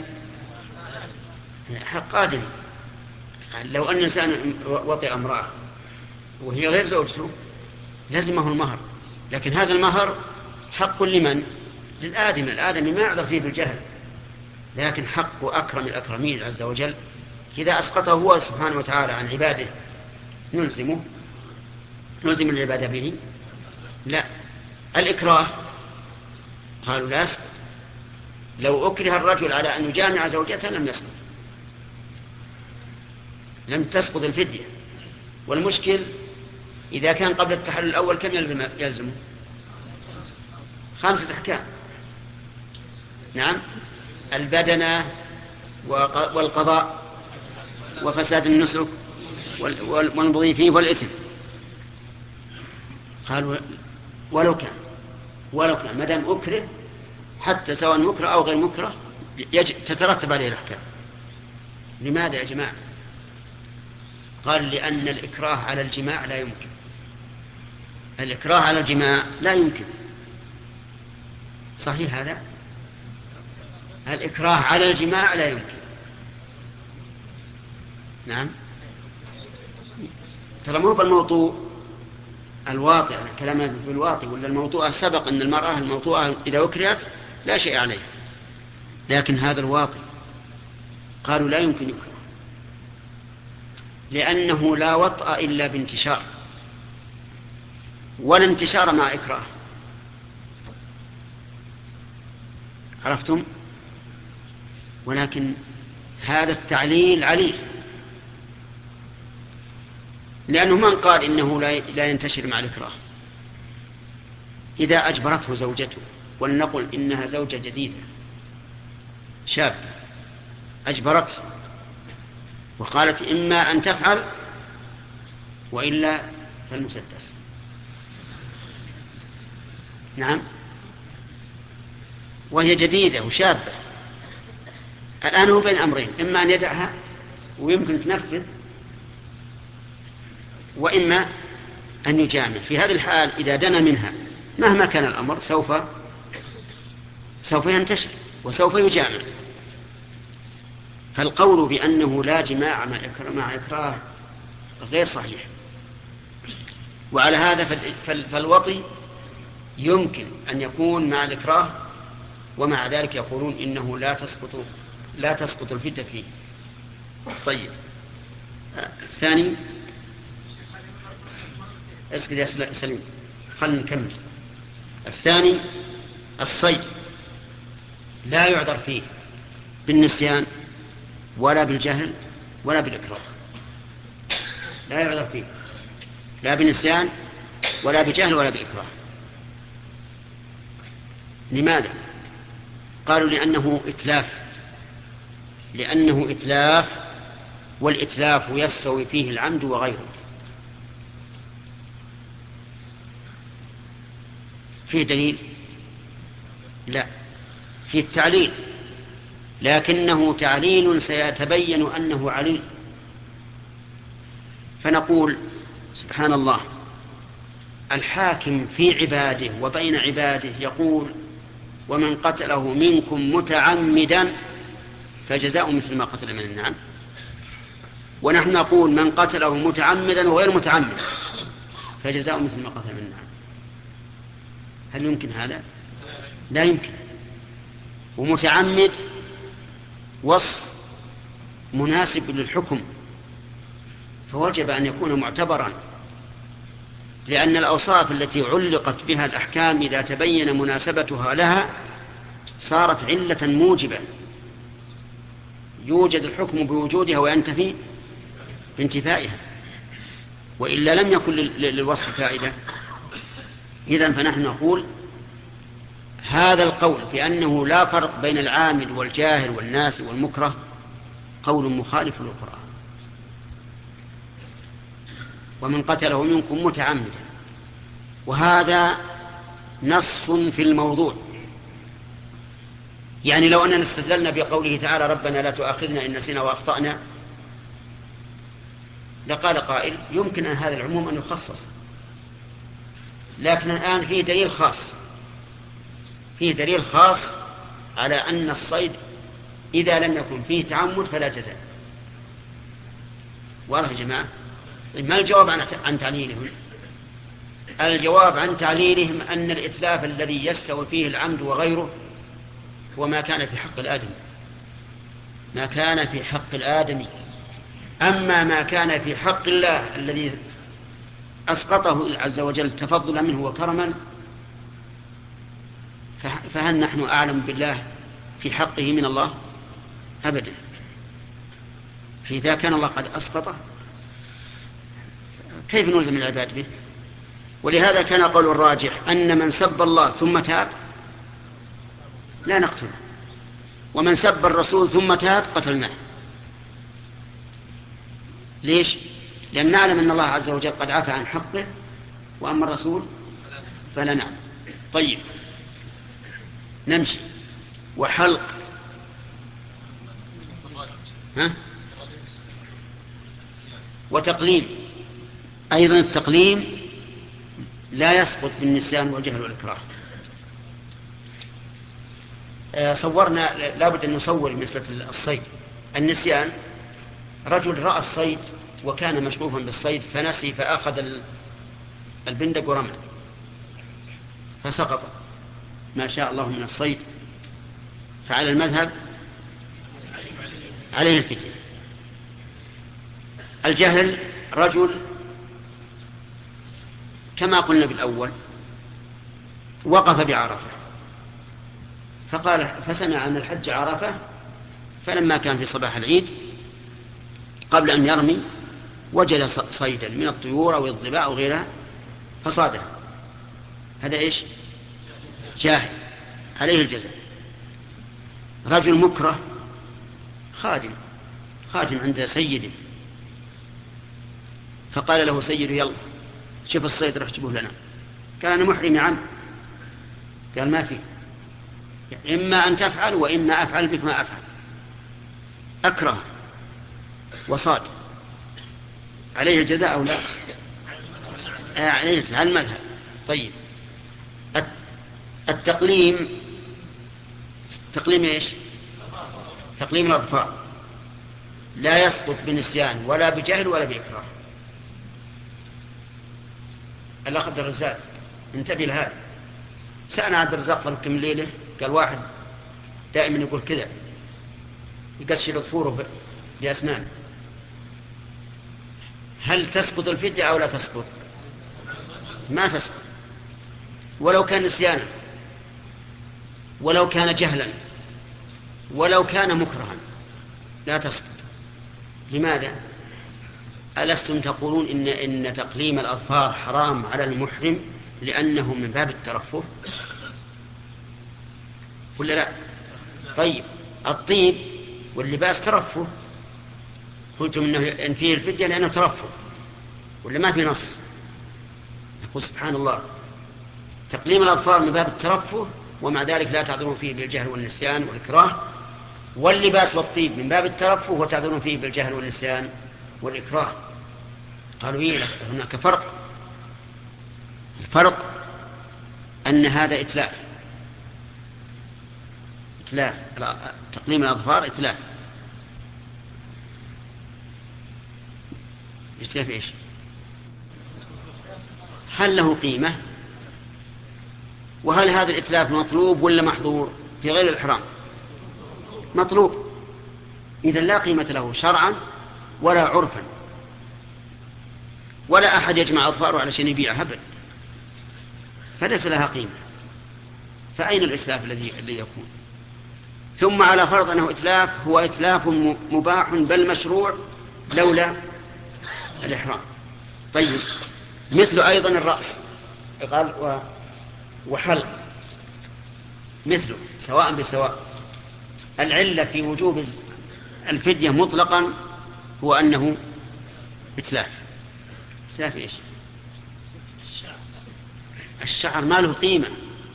حق آدمي. لو أن إنسان وطئ امرأة وهي غير زوجته لازمه المهر، لكن هذا المهر حق لمن؟ للآدمي. الآدمي ما يعذر فيه بالجهل، لكن حق أكرم الأكرمين عز وجل إذا أسقطه هو سبحانه وتعالى عن عباده نلزم العبادة به؟ لا. الإكراه قالوا لا يسقط. لو أكره الرجل على أن يجامع زوجته لم يسقط، لم تسقط الفدية. والمشكل إذا كان قبل التحلل الأول كم يلزمه؟ 5 أحكام. نعم: البدنة والقضاء وفساد النسك والمضي فيه والإثم. قالوا ولو كان ما دام أكره، حتى سواء مكره أو غير مكره تترتب عليه الأحكام. لماذا يا جماعة؟ قال: لأن الإكراه على الجماع لا يمكن. الإكراه على الجماع لا يمكن. صحيح هذا؟ الإكراه على الجماع لا يمكن. نعم. ترى مو بالموطوء الواطئ، كلامنا في الواطئ ولا الموطوءة سبق أن المرأة الموطوءة إذا أكرهت لا شيء عليها، لكن هذا الواطئ قالوا لا يمكن يكره، لأنه لا وطأ إلا بانتشار، ولا انتشار مع إكراه. عرفتم؟ ولكن هذا التعليل عليل، لأنه من قال إنه لا ينتشر مع الإكراه؟ إذا أجبرته زوجته، ولنقل إنها زوجة جديدة شابة أجبرته وقالت إما أن تفعل وإلا فالمسدس. نعم، وهي جديدة وشابة. الآن هو بين أمرين: إما أن يدعها ويمكن تنفذ، وإما أن يجامع. في هذه الحال إذا دنا منها مهما كان الأمر سوف ينتشر وسوف يجامع. فالقول بأنه لا جماع مع إكراه غير صحيح. وعلى هذا فالوطي يمكن أن يكون مع الإكراه، ومع ذلك يقولون إنه لا تسقط الفدية فيه. طيب الثاني اسكت يا سليم خلنا نكمل. الثاني الصيد لا يعذر فيه بالنسيان ولا بالجهل ولا بالإكراه، لا يعذر فيه لا بالنسيان ولا بجهل ولا بإكراه. لماذا؟ قالوا لأنه إتلاف، والإتلاف يستوي فيه العمد وغيره. فيه دليل؟ لا، فيه التعليل، لكنه تعليل سيتبين أنه عليل. فنقول سبحان الله، الحاكم في عباده وبين عباده يقول: ومن قتله منكم متعمدا فجزاء مثل ما قتل من النعم. ونحن نقول: من قتله متعمدا وغير متعمد فجزاء مثل ما قتل من النعم. هل يمكن هذا؟ لا يمكن. ومتعمد وصف مناسب للحكم، فوجب أن يكون معتبرا، لأن الأوصاف التي علقت بها الأحكام إذا تبين مناسبتها لها صارت علة موجبة، يوجد الحكم بوجودها وينتفي بانتفائها، وإلا لم يكن للوصف فائدة. إذن فنحن نقول هذا القول بأنه لا فرق بين العامد والجاهل والناس والمكره قول مخالف للقرآن. ومن قتله منكم متعمدا، وهذا نص في الموضوع. يعني لو أننا استدللنا بقوله تعالى: ربنا لا تؤاخذنا إن نسينا وأخطأنا، لقال قائل: يمكن أن هذا العموم أن يخصص، لكن الآن فيه دليل خاص على أن الصيد إذا لم يكن فيه تعمد فلا جزاء. واضح يا جماعة؟ طيب ما الجواب عن تعليلهم؟ الجواب عن تعليلهم أن الإتلاف الذي يستوي فيه العمد وغيره هو ما كان في حق الآدمي، أما ما كان في حق الله الذي أسقطه عز وجل تفضلا منه وكرما، فهل نحن أعلم بالله في حقه من الله؟ أبدا. فإذا كان الله قد أسقطه كيف نلزم العباد به؟ ولهذا كان قول الراجح أن من سب الله ثم تاب لا نقتله، ومن سب الرسول ثم تاب قتلناه. ليش؟ لأن نعلم أن الله عز وجل قد عفى عن حقه، وأما الرسول فلا نعلم. طيب نمشي. وحلق وتقليم أيضا. التقليم لا يسقط بالنسيان والجهل والإكراه. صورنا، لابد أن نصور مسألة الصيد. النسيان: رجل رأى الصيد وكان مشغوفا بالصيد فنسي فأخذ البندق ورمى فسقط ما شاء الله من الصيد، فعلى المذهب عليه الفدية. الجهل: رجل كما قلنا بالأول وقف بعرفة فسمع أن الحج عرفة، فلما كان في صباح العيد قبل أن يرمي وجد صيدا من الطيور أو الضباع أو غيرها فصادها. هذا إيش؟ جاهل، عليه الجزاء. رجل مكره: خادم عند سيده، فقال له سيده: يلا شوف الصيد رح تجيبه لنا. قال: أنا محرم يا عم. قال: ما في، إما أن تفعل وإما أفعل بك ما أفعل. أكره وصاد، عليه الجزاء أو لا؟ على المذهب. طيب التقليم، تقليم ايش؟ تقليم الأظفار لا يسقط بنسيان ولا بجهل ولا بإكراه. الأخ عبد الرزاق انتبه لهذا. سألنا عبد الرزاق قبل كم ليلة، قال واحد دائما يقول كذا، يقشر ظفوره بأسنانه، هل تسقط الفدية أو لا تسقط؟ ما تسقط، ولو كان نسيانا، ولو كان جهلا، ولو كان مكرها لا تسقط. لماذا؟ ألستم تقولون إن تقليم الأظفار حرام على المحرم لأنه من باب الترفه ولا لا؟ طيب الطيب واللباس ترفه، قلتم إن فيه الفدية لأنه ترفه ولا ما في نص؟ يقول سبحان الله تقليم الأظفار من باب الترفه ومع ذلك لا تعذرون فيه بالجهل والنسيان والإكراه، واللباس والطيب من باب الترفه وتعذرون فيه بالجهل والنسيان والإكراه. قالوا إيه، هناك فرق. الفرق أن هذا إتلاف، تقليم الأظفار إتلاف. إتلاف إيش؟ هل له قيمة؟ وهل هذا الإتلاف مطلوب ولا محظور؟ في غير الإحرام مطلوب، إذا لا قيمة له شرعا ولا عرفا، ولا أحد يجمع أظفاره علشان يبيعها أبدا، فليس لها قيمة. فأين الإتلاف الذي يكون؟ ثم على فرض أنه إتلاف، هو إتلاف مباح بل مشروع لولا الإحرام. طيب مثل أيضا الرأس، قال وحلق مثله سواء بسواء. العلة في وجوب الفدية مطلقا هو أنه إتلاف. إتلاف إيش؟ الشعر ما له قيمة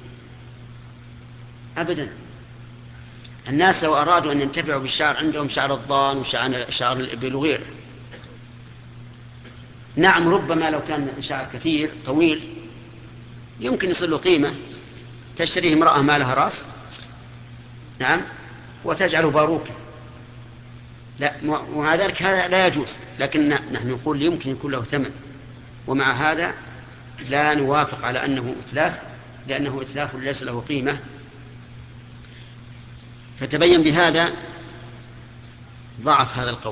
أبدا. الناس لو أرادوا أن ينتفعوا بالشعر عندهم شعر الضان وشعر الإبل وغيره. نعم ربما لو كان شعر كثير طويل يمكن يصل له قيمة، تشتريه امرأة ما لها رأس، نعم، وتجعله باروكة، لا، ومع ذلك هذا لا يجوز. لكن نحن نقول يمكن يكون له ثمن، ومع هذا لا نوافق على أنه إتلاف، لأنه إتلاف ليس له قيمة. فتبين بهذا ضعف هذا القول.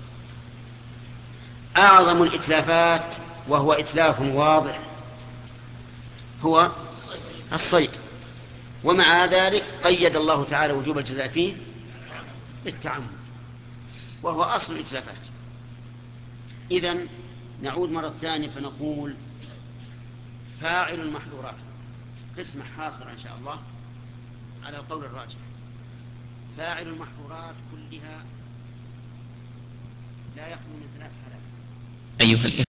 أعظم الإتلافات وهو إتلاف واضح هو الصيد، ومع ذلك قيد الله تعالى وجوب الجزاء فيه بالتعمد، وهو أصل الإتلافات. إذن نعود مرة ثانية فنقول فاعل المحظورات قسم حاصر إن شاء الله على القول الراجح. فاعل المحظورات كلها لا يخلو من ثلاث حالات. أيها الإخوة